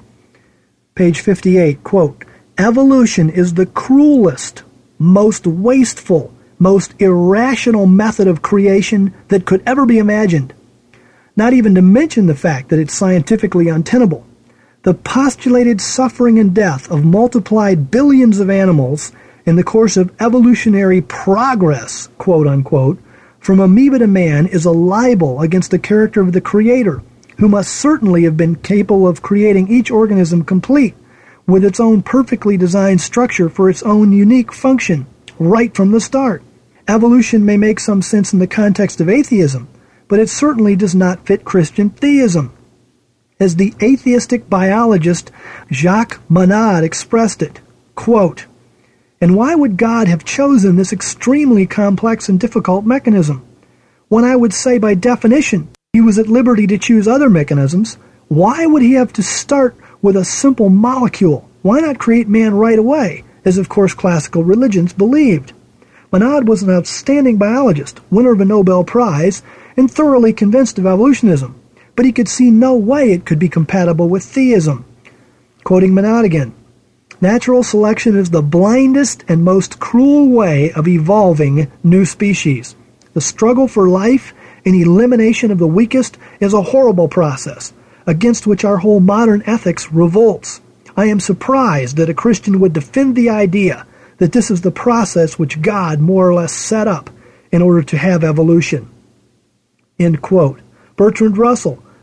page fifty-eight, quote, "Evolution is the cruelest, most wasteful, most irrational method of creation that could ever be imagined. Not even to mention the fact that it's scientifically untenable. The postulated suffering and death of multiplied billions of animals in the course of evolutionary progress, quote unquote, from amoeba to man is a libel against the character of the Creator, who must certainly have been capable of creating each organism complete, with its own perfectly designed structure for its own unique function, right from the start. Evolution may make some sense in the context of atheism, but it certainly does not fit Christian theism. As the atheistic biologist Jacques Monod expressed it, quote, "And why would God have chosen this extremely complex and difficult mechanism? When I would say by definition He was at liberty to choose other mechanisms, why would He have to start with a simple molecule? Why not create man right away, as of course classical religions believed? Monod was an outstanding biologist, winner of a Nobel Prize, and thoroughly convinced of evolutionism, but he could see no way it could be compatible with theism." Quoting Monod again, "Natural selection is the blindest and most cruel way of evolving new species. The struggle for life and elimination of the weakest is a horrible process, against which our whole modern ethics revolts. I am surprised that a Christian would defend the idea that this is the process which God more or less set up in order to have evolution." End quote. Bertrand Russell,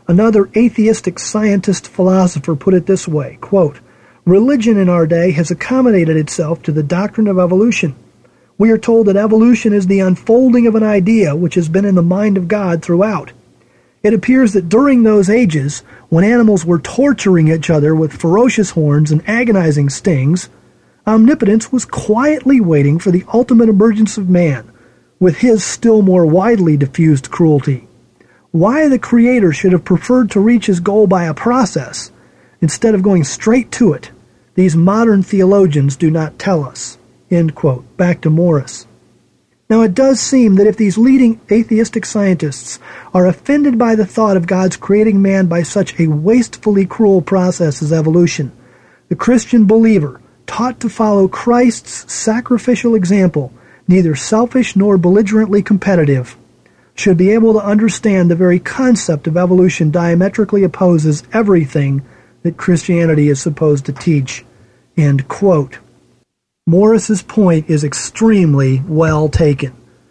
Another atheistic scientist philosopher put it this way, quote, "Religion in our day has accommodated itself to the doctrine of evolution. We are told that evolution is the unfolding of an idea which has been in the mind of God throughout. It appears that during those ages, when animals were torturing each other with ferocious horns and agonizing stings, omnipotence was quietly waiting for the ultimate emergence of man, with his still more widely diffused cruelty. Why the Creator should have preferred to reach his goal by a process, instead of going straight to it, these modern theologians do not tell us." End quote. Back to Morris. Now it does seem that if these leading atheistic scientists are offended by the thought of God's creating man by such a wastefully cruel process as evolution, the Christian believer, taught to follow Christ's sacrificial example, neither selfish nor belligerently competitive, should be able to understand the very concept of evolution diametrically opposes everything that Christianity is supposed to teach. End quote. Morris's point is extremely well taken.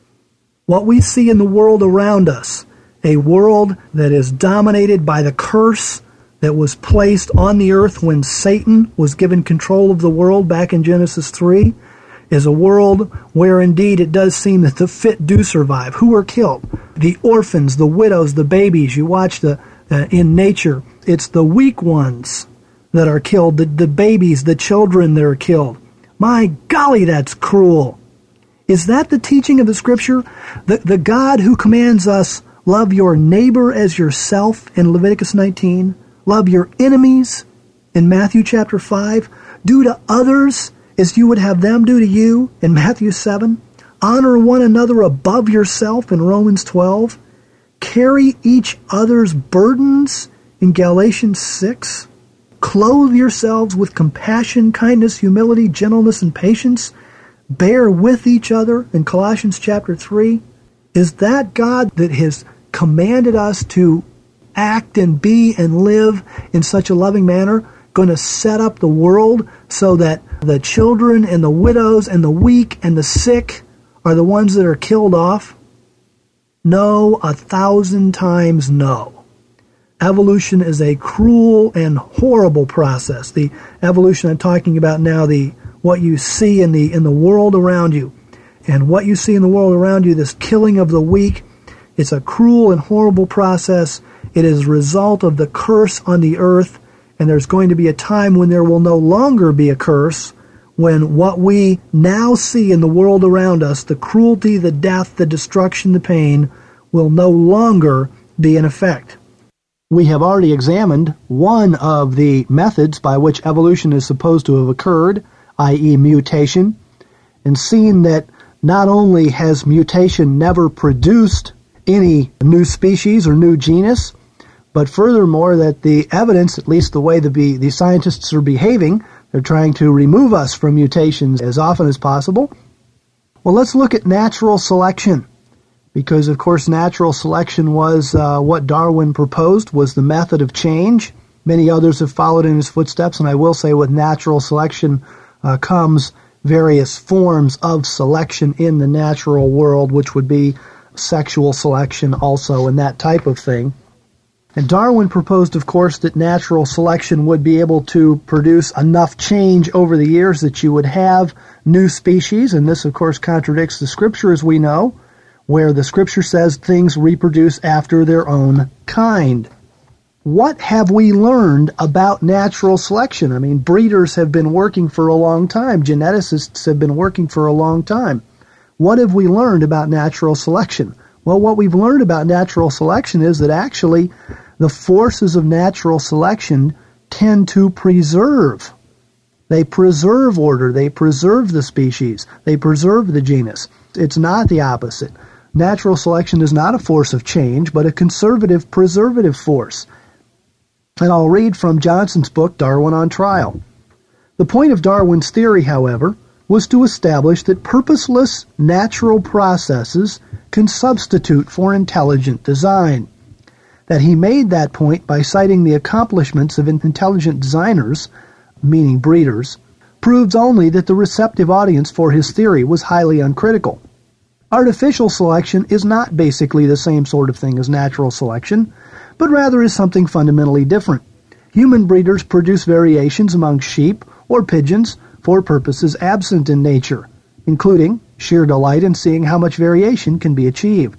What we see in the world around us, a world that is dominated by the curse that was placed on the earth when Satan was given control of the world back in Genesis three, is a world where indeed it does seem that the fit do survive. Who are killed? The orphans, the widows, the babies. You watch the uh, in nature, it's the weak ones that are killed, the, the babies, the children that are killed. My golly, that's cruel. Is that the teaching of the Scripture? The, the God who commands us, love your neighbor as yourself in Leviticus nineteen, love your enemies in Matthew chapter five, do to others as you would have them do to you in Matthew seven, honor one another above yourself in Romans twelve, carry each other's burdens in Galatians six, clothe yourselves with compassion, kindness, humility, gentleness, and patience, bear with each other in Colossians chapter three. Is that God that has commanded us to act and be and live in such a loving manner going to set up the world so that the children and the widows and the weak and the sick are the ones that are killed off? No, a thousand times no. Evolution is a cruel and horrible process. The evolution I'm talking about now, the what you see in the in the world around you, and what you see in the world around you, this killing of the weak, it's a cruel and horrible process. It is a result of the curse on the earth, and there's going to be a time when there will no longer be a curse, when what we now see in the world around us, the cruelty, the death, the destruction, the pain, will no longer be in effect. We have already examined one of the methods by which evolution is supposed to have occurred, that is mutation, and seen that not only has mutation never produced any new species or new genus, but furthermore that the evidence, at least the way the, be, the scientists are behaving, they're trying to remove us from mutations as often as possible. Well, let's look at natural selection, because of course natural selection was uh, what Darwin proposed, was the method of change. Many others have followed in his footsteps, and I will say with natural selection uh, comes various forms of selection in the natural world, which would be sexual selection also and that type of thing. And Darwin proposed, of course, that natural selection would be able to produce enough change over the years that you would have new species, and this, of course, contradicts the Scripture, as we know, where the Scripture says things reproduce after their own kind. What have we learned about natural selection? I mean, breeders have been working for a long time. Geneticists have been working for a long time. What have we learned about natural selection? Well, what we've learned about natural selection is that actually the forces of natural selection tend to preserve. They preserve order. They preserve the species. They preserve the genus. It's not the opposite. Natural selection is not a force of change, but a conservative, preservative force. And I'll read from Johnson's book, Darwin on Trial. The point of Darwin's theory, however, was to establish that purposeless natural processes can substitute for intelligent design. That he made that point by citing the accomplishments of intelligent designers, meaning breeders, proves only that the receptive audience for his theory was highly uncritical. Artificial selection is not basically the same sort of thing as natural selection, but rather is something fundamentally different. Human breeders produce variations among sheep or pigeons for purposes absent in nature, including sheer delight in seeing how much variation can be achieved.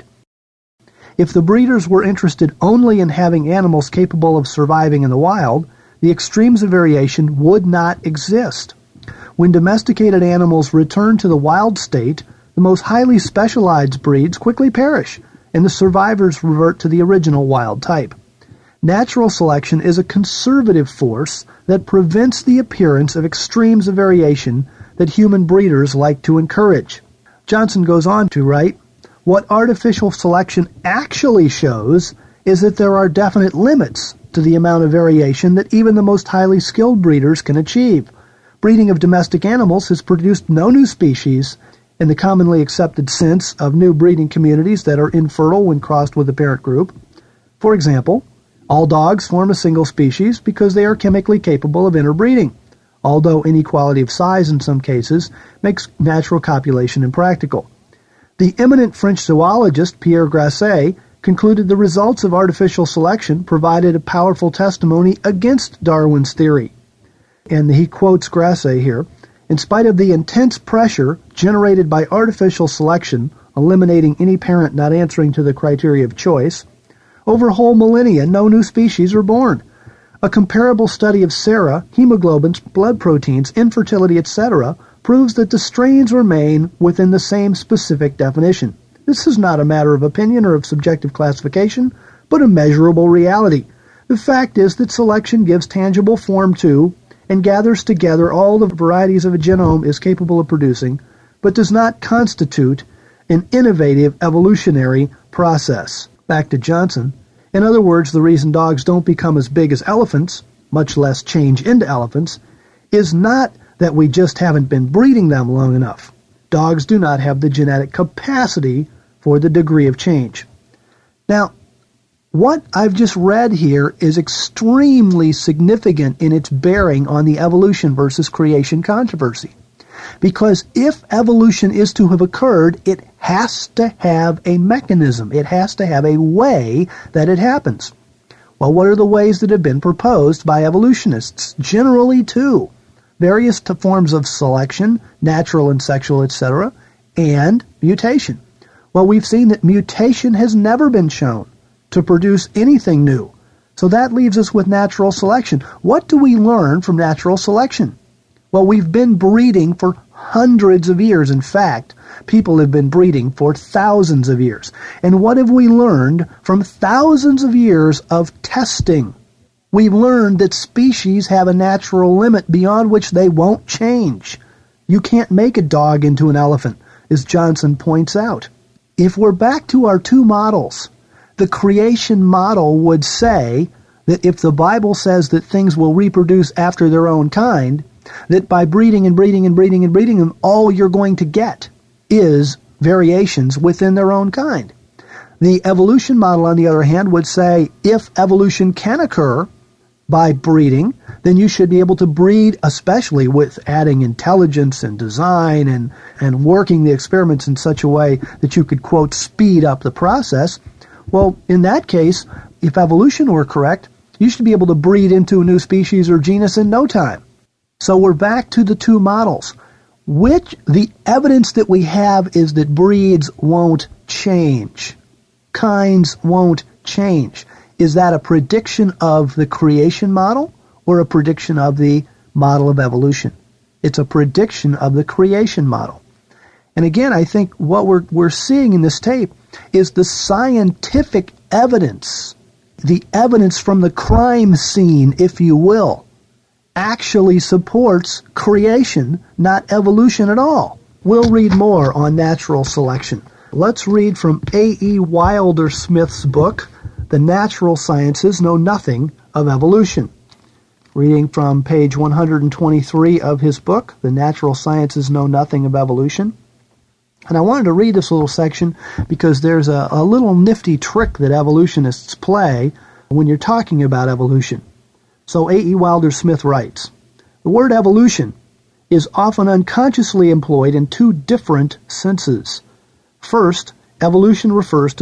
If the breeders were interested only in having animals capable of surviving in the wild, the extremes of variation would not exist. When domesticated animals return to the wild state, the most highly specialized breeds quickly perish, and the survivors revert to the original wild type. Natural selection is a conservative force that prevents the appearance of extremes of variation that human breeders like to encourage. Johnson goes on to write, "What artificial selection actually shows is that there are definite limits to the amount of variation that even the most highly skilled breeders can achieve. Breeding of domestic animals has produced no new species in the commonly accepted sense of new breeding communities that are infertile when crossed with the parent group. For example, all dogs form a single species because they are chemically capable of interbreeding, although inequality of size in some cases makes natural copulation impractical. The eminent French zoologist Pierre Grasset concluded the results of artificial selection provided a powerful testimony against Darwin's theory." And he quotes Grasset here, "In spite of the intense pressure generated by artificial selection, eliminating any parent not answering to the criteria of choice, over whole millennia no new species are born. A comparable study of sera, hemoglobins, blood proteins, infertility, et cetera proves that the strains remain within the same specific definition. This is not a matter of opinion or of subjective classification, but a measurable reality. The fact is that selection gives tangible form to and gathers together all the varieties of a genome is capable of producing, but does not constitute an innovative evolutionary process." Back to Johnson. "In other words, the reason dogs don't become as big as elephants, much less change into elephants, is not that we just haven't been breeding them long enough. Dogs do not have the genetic capacity for the degree of change." Now, what I've just read here is extremely significant in its bearing on the evolution versus creation controversy. Because if evolution is to have occurred, it has to have a mechanism. It has to have a way that it happens. Well, what are the ways that have been proposed by evolutionists? Generally two. Various t- forms of selection, natural and sexual, et cetera, and mutation. Well, we've seen that mutation has never been shown to produce anything new. So that leaves us with natural selection. What do we learn from natural selection? Well, we've been breeding for hundreds of years. In fact, people have been breeding for thousands of years. And what have we learned from thousands of years of testing? We've learned that species have a natural limit beyond which they won't change. You can't make a dog into an elephant, as Johnson points out. If we're back to our two models, the creation model would say that if the Bible says that things will reproduce after their own kind, that by breeding and breeding and breeding and breeding them, all you're going to get is variations within their own kind. The evolution model, on the other hand, would say if evolution can occur by breeding, then you should be able to breed, especially with adding intelligence and design and, and working the experiments in such a way that you could, quote, speed up the process. Well, in that case, if evolution were correct, you should be able to breed into a new species or genus in no time. So we're back to the two models. Which the evidence that we have is that breeds won't change. Kinds won't change. Is that a prediction of the creation model or a prediction of the model of evolution? It's a prediction of the creation model. And again, I think what we're we're seeing in this tape is the scientific evidence, the evidence from the crime scene, if you will, actually supports creation, not evolution at all. We'll read more on natural selection. Let's read from A E Wilder Smith's book, The Natural Sciences Know Nothing of Evolution. Reading from page one hundred twenty-three of his book, The Natural Sciences Know Nothing of Evolution. And I wanted to read this little section because there's a, a little nifty trick that evolutionists play when you're talking about evolution. So A E Wilder Smith writes, "The word evolution is often unconsciously employed in two different senses. First, evolution refers to the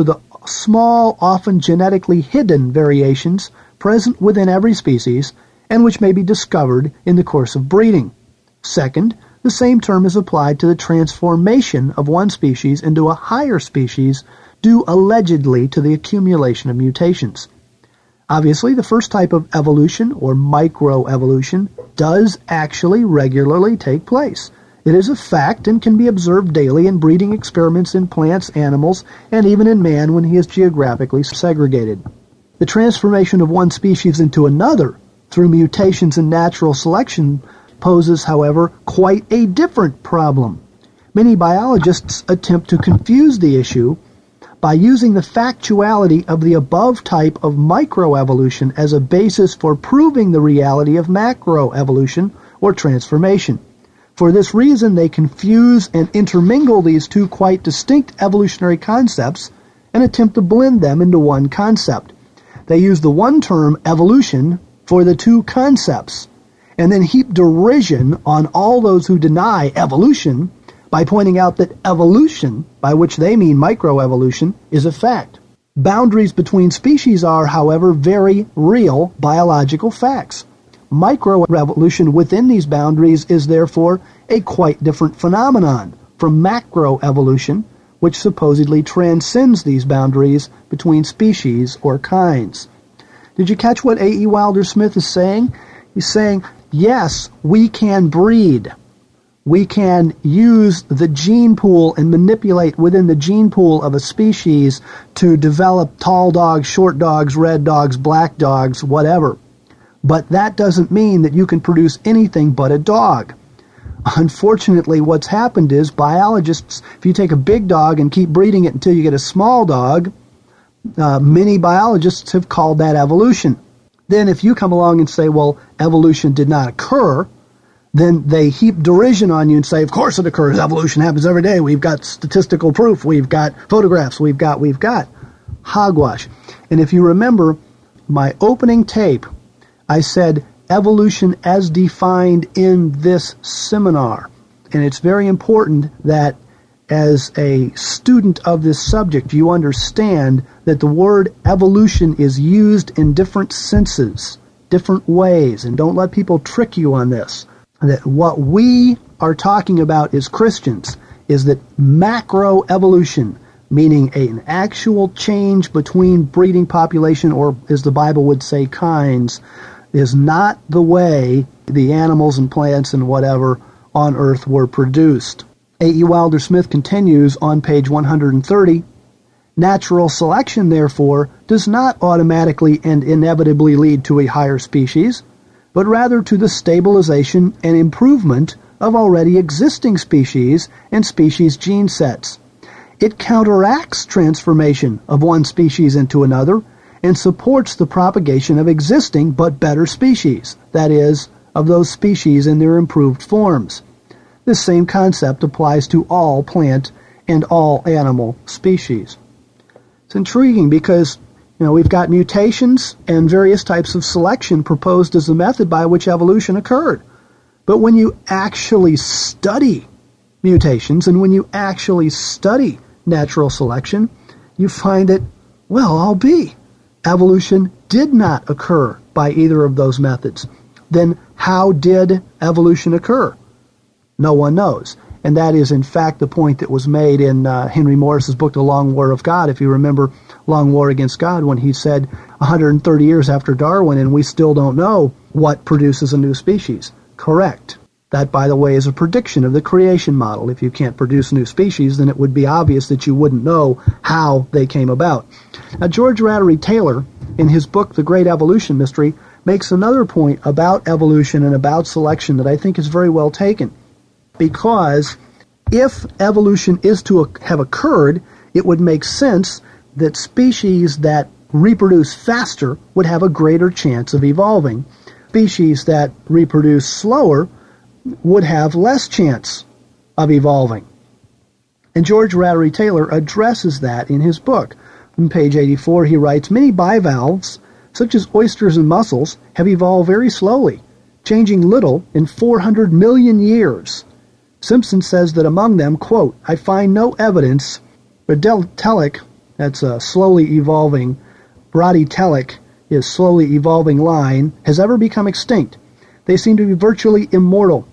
small, often genetically hidden variations present within every species and which may be discovered in the course of breeding. Second, the same term is applied to the transformation of one species into a higher species due allegedly to the accumulation of mutations. Obviously, the first type of evolution, or microevolution, does actually regularly take place. It is a fact and can be observed daily in breeding experiments in plants, animals, and even in man when he is geographically segregated. The transformation of one species into another through mutations and natural selection poses, however, quite a different problem. Many biologists attempt to confuse the issue by using the factuality of the above type of microevolution as a basis for proving the reality of macroevolution or transformation. For this reason, they confuse and intermingle these two quite distinct evolutionary concepts and attempt to blend them into one concept. They use the one term, evolution, for the two concepts, and then heap derision on all those who deny evolution by pointing out that evolution, by which they mean microevolution, is a fact. Boundaries between species are, however, very real biological facts. Microevolution within these boundaries is therefore a quite different phenomenon from macroevolution, which supposedly transcends these boundaries between species or kinds. Did you catch what A E Wilder Smith is saying? He's saying, yes, we can breed. We can use the gene pool and manipulate within the gene pool of a species to develop tall dogs, short dogs, red dogs, black dogs, whatever. But that doesn't mean that you can produce anything but a dog. Unfortunately, what's happened is biologists, if you take a big dog and keep breeding it until you get a small dog, uh, many biologists have called that evolution. Then if you come along and say, well, evolution did not occur, then they heap derision on you and say, of course it occurs. Evolution happens every day. We've got statistical proof. We've got photographs. We've got, we've got. Hogwash. And if you remember my opening tape, I said evolution as defined in this seminar. And it's very important that as a student of this subject, you understand that the word evolution is used in different senses, different ways, and don't let people trick you on this. That what we are talking about as Christians is that macroevolution, meaning an actual change between breeding population, or as the Bible would say, kinds, is not the way the animals and plants and whatever on earth were produced. A E Wilder Smith continues on page one hundred thirty, natural selection, therefore, does not automatically and inevitably lead to a higher species, but rather to the stabilization and improvement of already existing species and species gene sets. It counteracts transformation of one species into another and supports the propagation of existing but better species, that is, of those species in their improved forms. This same concept applies to all plant and all animal species. It's intriguing because, you know, we've got mutations and various types of selection proposed as the method by which evolution occurred. But when you actually study mutations and when you actually study natural selection, you find that, well, I'll be. Evolution did not occur by either of those methods. Then how did evolution occur? No one knows. And that is, in fact, the point that was made in uh, Henry Morris's book, The Long War of God. If you remember Long War Against God, when he said one hundred thirty years after Darwin, and we still don't know what produces a new species. Correct. That, by the way, is a prediction of the creation model. If you can't produce new species, then it would be obvious that you wouldn't know how they came about. Now, George Rattery Taylor, in his book, The Great Evolution Mystery, makes another point about evolution and about selection that I think is very well taken. Because if evolution is to have occurred, it would make sense that species that reproduce faster would have a greater chance of evolving. Species that reproduce slower would have less chance of evolving. And George Rattery Taylor addresses that in his book. On page eighty-four, he writes, many bivalves, such as oysters and mussels, have evolved very slowly, changing little in four hundred million years. Simpson says that among them, quote, I find no evidence, Redell Telek that's a slowly evolving, Brody-Telic is slowly evolving line, has ever become extinct. They seem to be virtually immortal.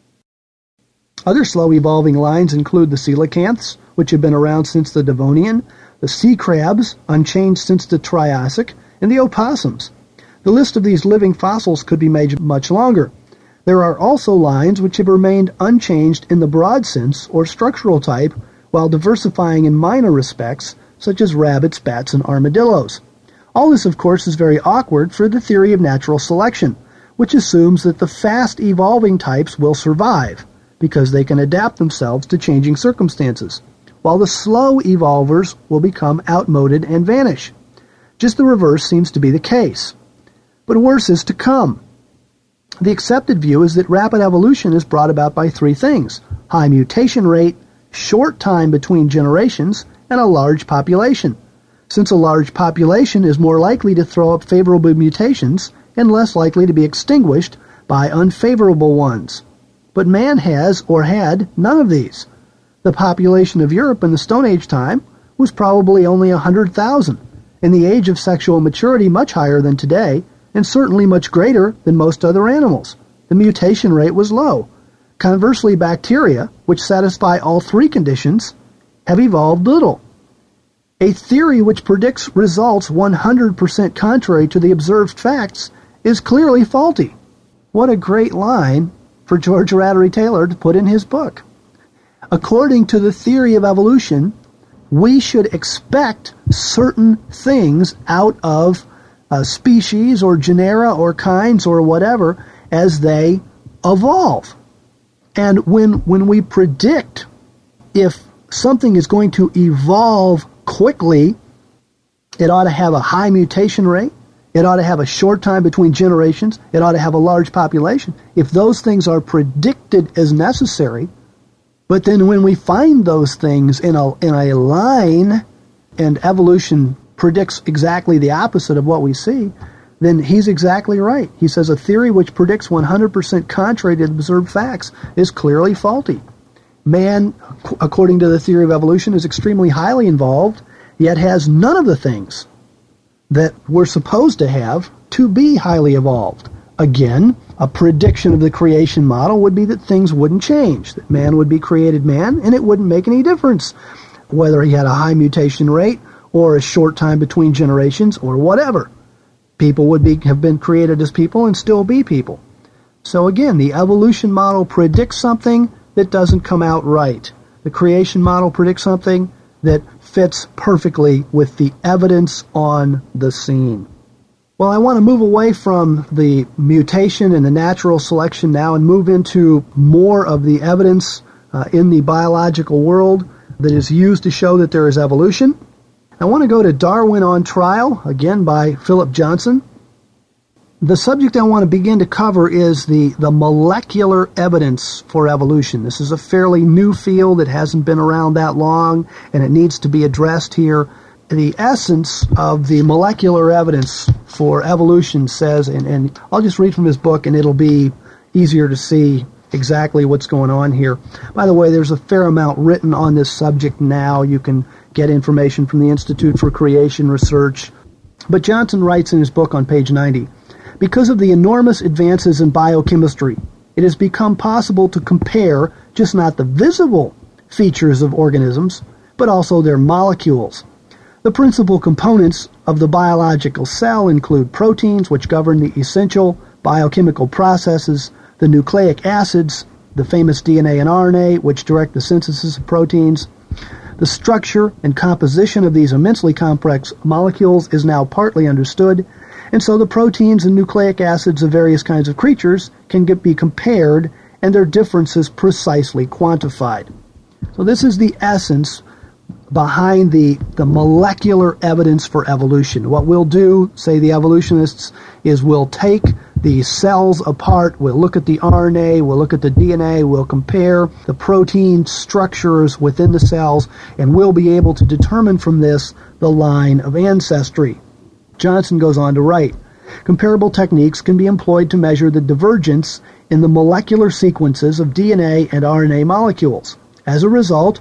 Other slow evolving lines include the coelacanths, which have been around since the Devonian, the sea crabs, unchanged since the Triassic, and the opossums. The list of these living fossils could be made much longer. There are also lines which have remained unchanged in the broad sense or structural type, while diversifying in minor respects, such as rabbits, bats, and armadillos. All this, of course, is very awkward for the theory of natural selection, which assumes that the fast-evolving types will survive, because they can adapt themselves to changing circumstances, while the slow evolvers will become outmoded and vanish. Just the reverse seems to be the case. But worse is to come. The accepted view is that rapid evolution is brought about by three things: high mutation rate, short time between generations, and a large population. Since a large population is more likely to throw up favorable mutations and less likely to be extinguished by unfavorable ones. But man has, or had, none of these. The population of Europe in the Stone Age time was probably only one hundred thousand, and the age of sexual maturity much higher than today, and certainly much greater than most other animals. The mutation rate was low. Conversely, bacteria, which satisfy all three conditions, have evolved little. A theory which predicts results one hundred percent contrary to the observed facts is clearly faulty. What a great line for George Rattery Taylor to put in his book. According to the theory of evolution, we should expect certain things out of a species or genera or kinds or whatever as they evolve. And when when we predict if something is going to evolve quickly, it ought to have a high mutation rate, it ought to have a short time between generations, it ought to have a large population. If those things are predicted as necessary, but then when we find those things in a in a line, and evolution predicts exactly the opposite of what we see, then he's exactly right. He says a theory which predicts one hundred percent contrary to observed facts is clearly faulty. Man, according to the theory of evolution, is extremely highly involved, yet has none of the things that we're supposed to have to be highly evolved. Again, a prediction of the creation model would be that things wouldn't change, that man would be created man, and it wouldn't make any difference whether he had a high mutation rate or a short time between generations or whatever. People would be have been created as people and still be people. So again, the evolution model predicts something that doesn't come out right. The creation model predicts something that fits perfectly with the evidence on the scene. Well, I want to move away from the mutation and the natural selection now and move into more of the evidence uh, in the biological world that is used to show that there is evolution. I want to go to Darwin on Trial, again by Philip Johnson. The subject I want to begin to cover is the, the molecular evidence for evolution. This is a fairly new field that hasn't been around that long, and it needs to be addressed here. The essence of the molecular evidence for evolution says, and, and I'll just read from his book, and it'll be easier to see exactly what's going on here. By the way, there's a fair amount written on this subject now. You can get information from the Institute for Creation Research. But Johnson writes in his book on page ninety, because of the enormous advances in biochemistry, it has become possible to compare just not the visible features of organisms, but also their molecules. The principal components of the biological cell include proteins, which govern the essential biochemical processes, the nucleic acids, the famous D N A and R N A, which direct the synthesis of proteins. The structure and composition of these immensely complex molecules is now partly understood, and so the proteins and nucleic acids of various kinds of creatures can get, be compared and their differences precisely quantified. So this is the essence behind the, the molecular evidence for evolution. What we'll do, say the evolutionists, is we'll take the cells apart, we'll look at the R N A, we'll look at the D N A, we'll compare the protein structures within the cells, and we'll be able to determine from this the line of ancestry. Johnson goes on to write, comparable techniques can be employed to measure the divergence in the molecular sequences of D N A and R N A molecules. As a result,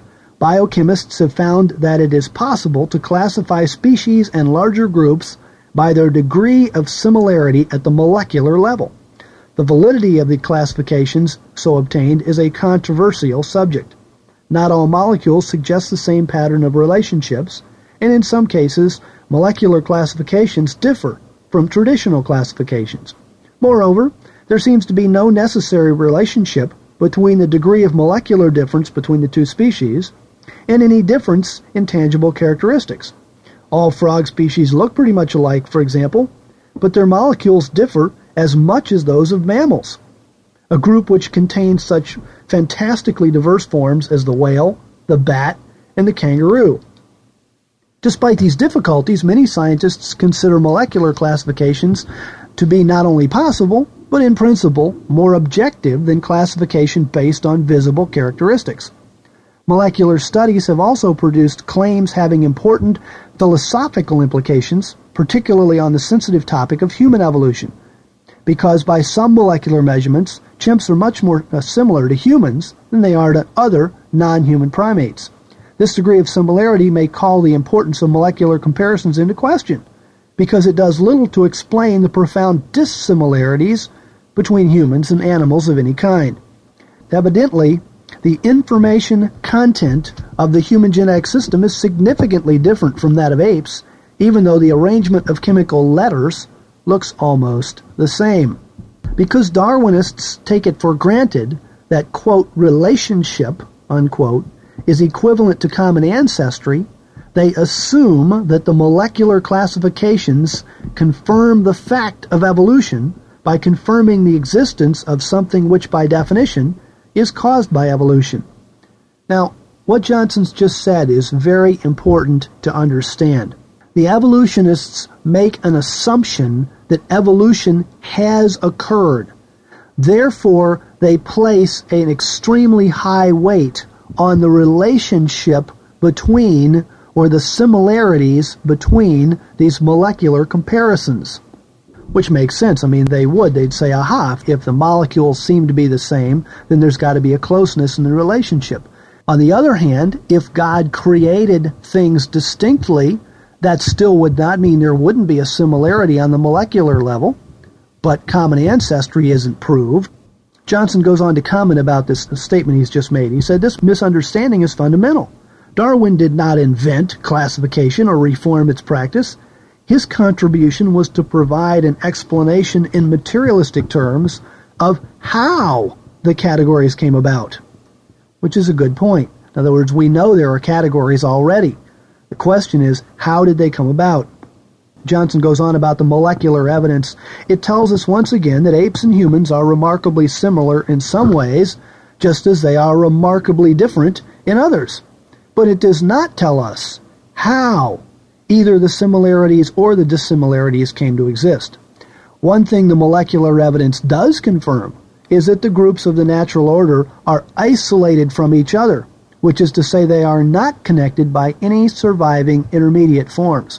Biochemists have found that it is possible to classify species and larger groups by their degree of similarity at the molecular level. The validity of the classifications so obtained is a controversial subject. Not all molecules suggest the same pattern of relationships, and in some cases, molecular classifications differ from traditional classifications. Moreover, there seems to be no necessary relationship between the degree of molecular difference between the two species and any difference in tangible characteristics. All frog species look pretty much alike, for example, but their molecules differ as much as those of mammals. A group which contains such fantastically diverse forms as the whale, the bat, and the kangaroo. Despite these difficulties, many scientists consider molecular classifications to be not only possible, but in principle more objective than classification based on visible characteristics. Molecular studies have also produced claims having important philosophical implications, particularly on the sensitive topic of human evolution, because by some molecular measurements, chimps are much more uh, similar to humans than they are to other non-human primates. This degree of similarity may call the importance of molecular comparisons into question, because it does little to explain the profound dissimilarities between humans and animals of any kind. Evidently, the information content of the human genetic system is significantly different from that of apes, even though the arrangement of chemical letters looks almost the same. Because Darwinists take it for granted that, quote, relationship, unquote, is equivalent to common ancestry, they assume that the molecular classifications confirm the fact of evolution by confirming the existence of something which, by definition, is caused by evolution. Now, what Johnson's just said is very important to understand. The evolutionists make an assumption that evolution has occurred. Therefore, they place an extremely high weight on the relationship between, or the similarities between, these molecular comparisons. Which makes sense. I mean, they would. They'd say, aha, if the molecules seem to be the same, then there's got to be a closeness in the relationship. On the other hand, if God created things distinctly, that still would not mean there wouldn't be a similarity on the molecular level, but common ancestry isn't proved. Johnson goes on to comment about this statement he's just made. He said, this misunderstanding is fundamental. Darwin did not invent classification or reform its practice. His contribution was to provide an explanation in materialistic terms of how the categories came about, which is a good point. In other words, we know there are categories already. The question is, how did they come about? Johnson goes on about the molecular evidence. It tells us once again that apes and humans are remarkably similar in some ways, just as they are remarkably different in others. But it does not tell us how either the similarities or the dissimilarities came to exist. One thing the molecular evidence does confirm is that the groups of the natural order are isolated from each other, which is to say they are not connected by any surviving intermediate forms.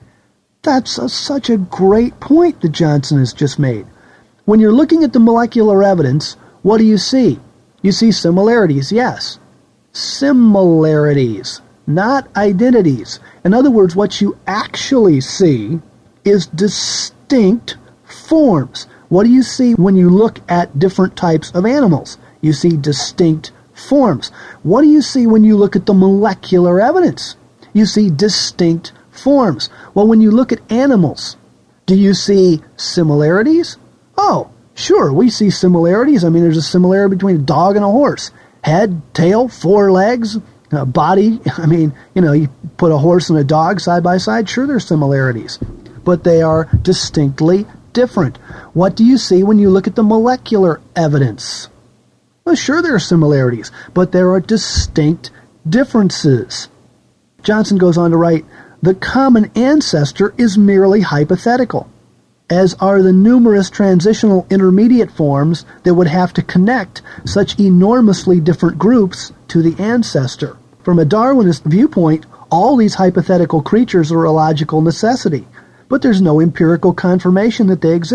That's a, such a great point that Johnson has just made. When you're looking at the molecular evidence, what do you see? You see similarities, yes. Similarities, not identities. In other words, what you actually see is distinct forms. What do you see when you look at different types of animals? You see distinct forms. What do you see when you look at the molecular evidence? You see distinct forms. Well, when you look at animals, do you see similarities? Oh, sure, we see similarities. I mean, there's a similarity between a dog and a horse. Head, tail, four legs, uh, body. I mean, you know, you put a horse and a dog side by side, sure, there's similarities. But they are distinctly different. What do you see when you look at the molecular evidence? Well, sure, there are similarities, but there are distinct differences. Johnson goes on to write, the common ancestor is merely hypothetical, as are the numerous transitional intermediate forms that would have to connect such enormously different groups to the ancestor. From a Darwinist viewpoint, all these hypothetical creatures are a logical necessity, but there's no empirical confirmation that they existed.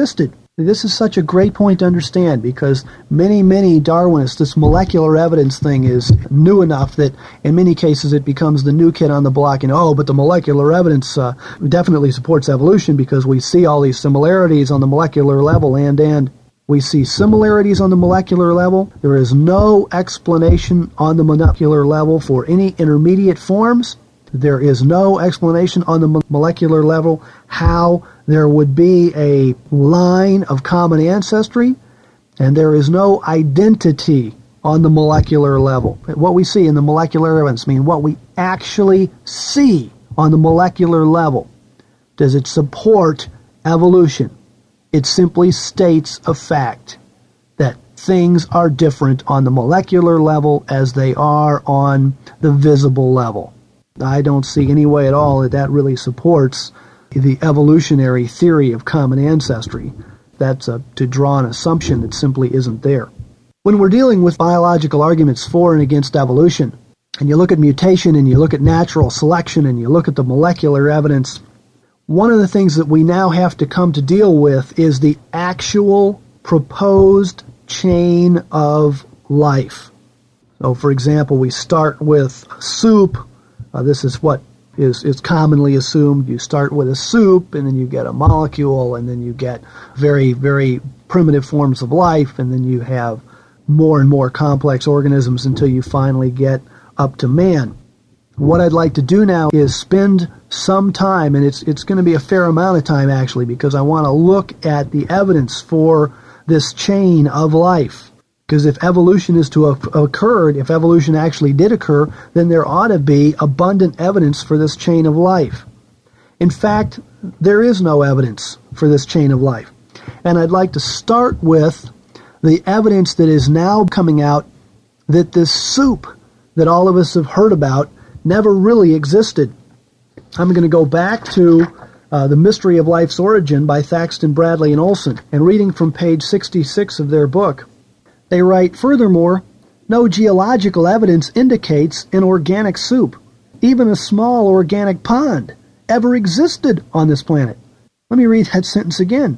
This is such a great point to understand because many, many Darwinists, this molecular evidence thing is new enough that in many cases it becomes the new kid on the block. And, oh, but the molecular evidence uh, definitely supports evolution because we see all these similarities on the molecular level and, and we see similarities on the molecular level. There is no explanation on the molecular level for any intermediate forms. There is no explanation on the molecular level how there would be a line of common ancestry, and there is no identity on the molecular level. What we see in the molecular evidence, I mean what we actually see on the molecular level, does it support evolution? It simply states a fact that things are different on the molecular level as they are on the visible level. I don't see any way at all that that really supports the evolutionary theory of common ancestry. That's a, to draw an assumption that simply isn't there. When we're dealing with biological arguments for and against evolution, and you look at mutation and you look at natural selection and you look at the molecular evidence, one of the things that we now have to come to deal with is the actual proposed chain of life. So, for example, we start with soup. Uh, this is what is, is commonly assumed. You start with a soup, and then you get a molecule, and then you get very, very primitive forms of life, and then you have more and more complex organisms until you finally get up to man. What I'd like to do now is spend some time, and it's it's going to be a fair amount of time actually, because I want to look at the evidence for this chain of life. Because if evolution is to have occurred, if evolution actually did occur, then there ought to be abundant evidence for this chain of life. In fact, there is no evidence for this chain of life. And I'd like to start with the evidence that is now coming out that this soup that all of us have heard about never really existed. I'm going to go back to uh, The Mystery of Life's Origin by Thaxton, Bradley, and Olson, and reading from page sixty-six of their book. They write, furthermore, no geological evidence indicates an organic soup, even a small organic pond, ever existed on this planet. Let me read that sentence again.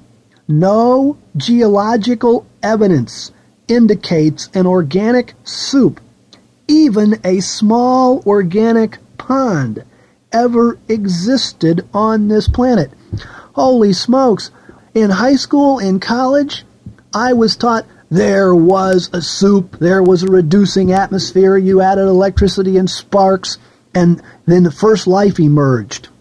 No geological evidence indicates an organic soup, even a small organic pond, ever existed on this planet. Holy smokes. In high school, in college, I was taught there was a soup, there was a reducing atmosphere, you added electricity and sparks, and then the first life emerged.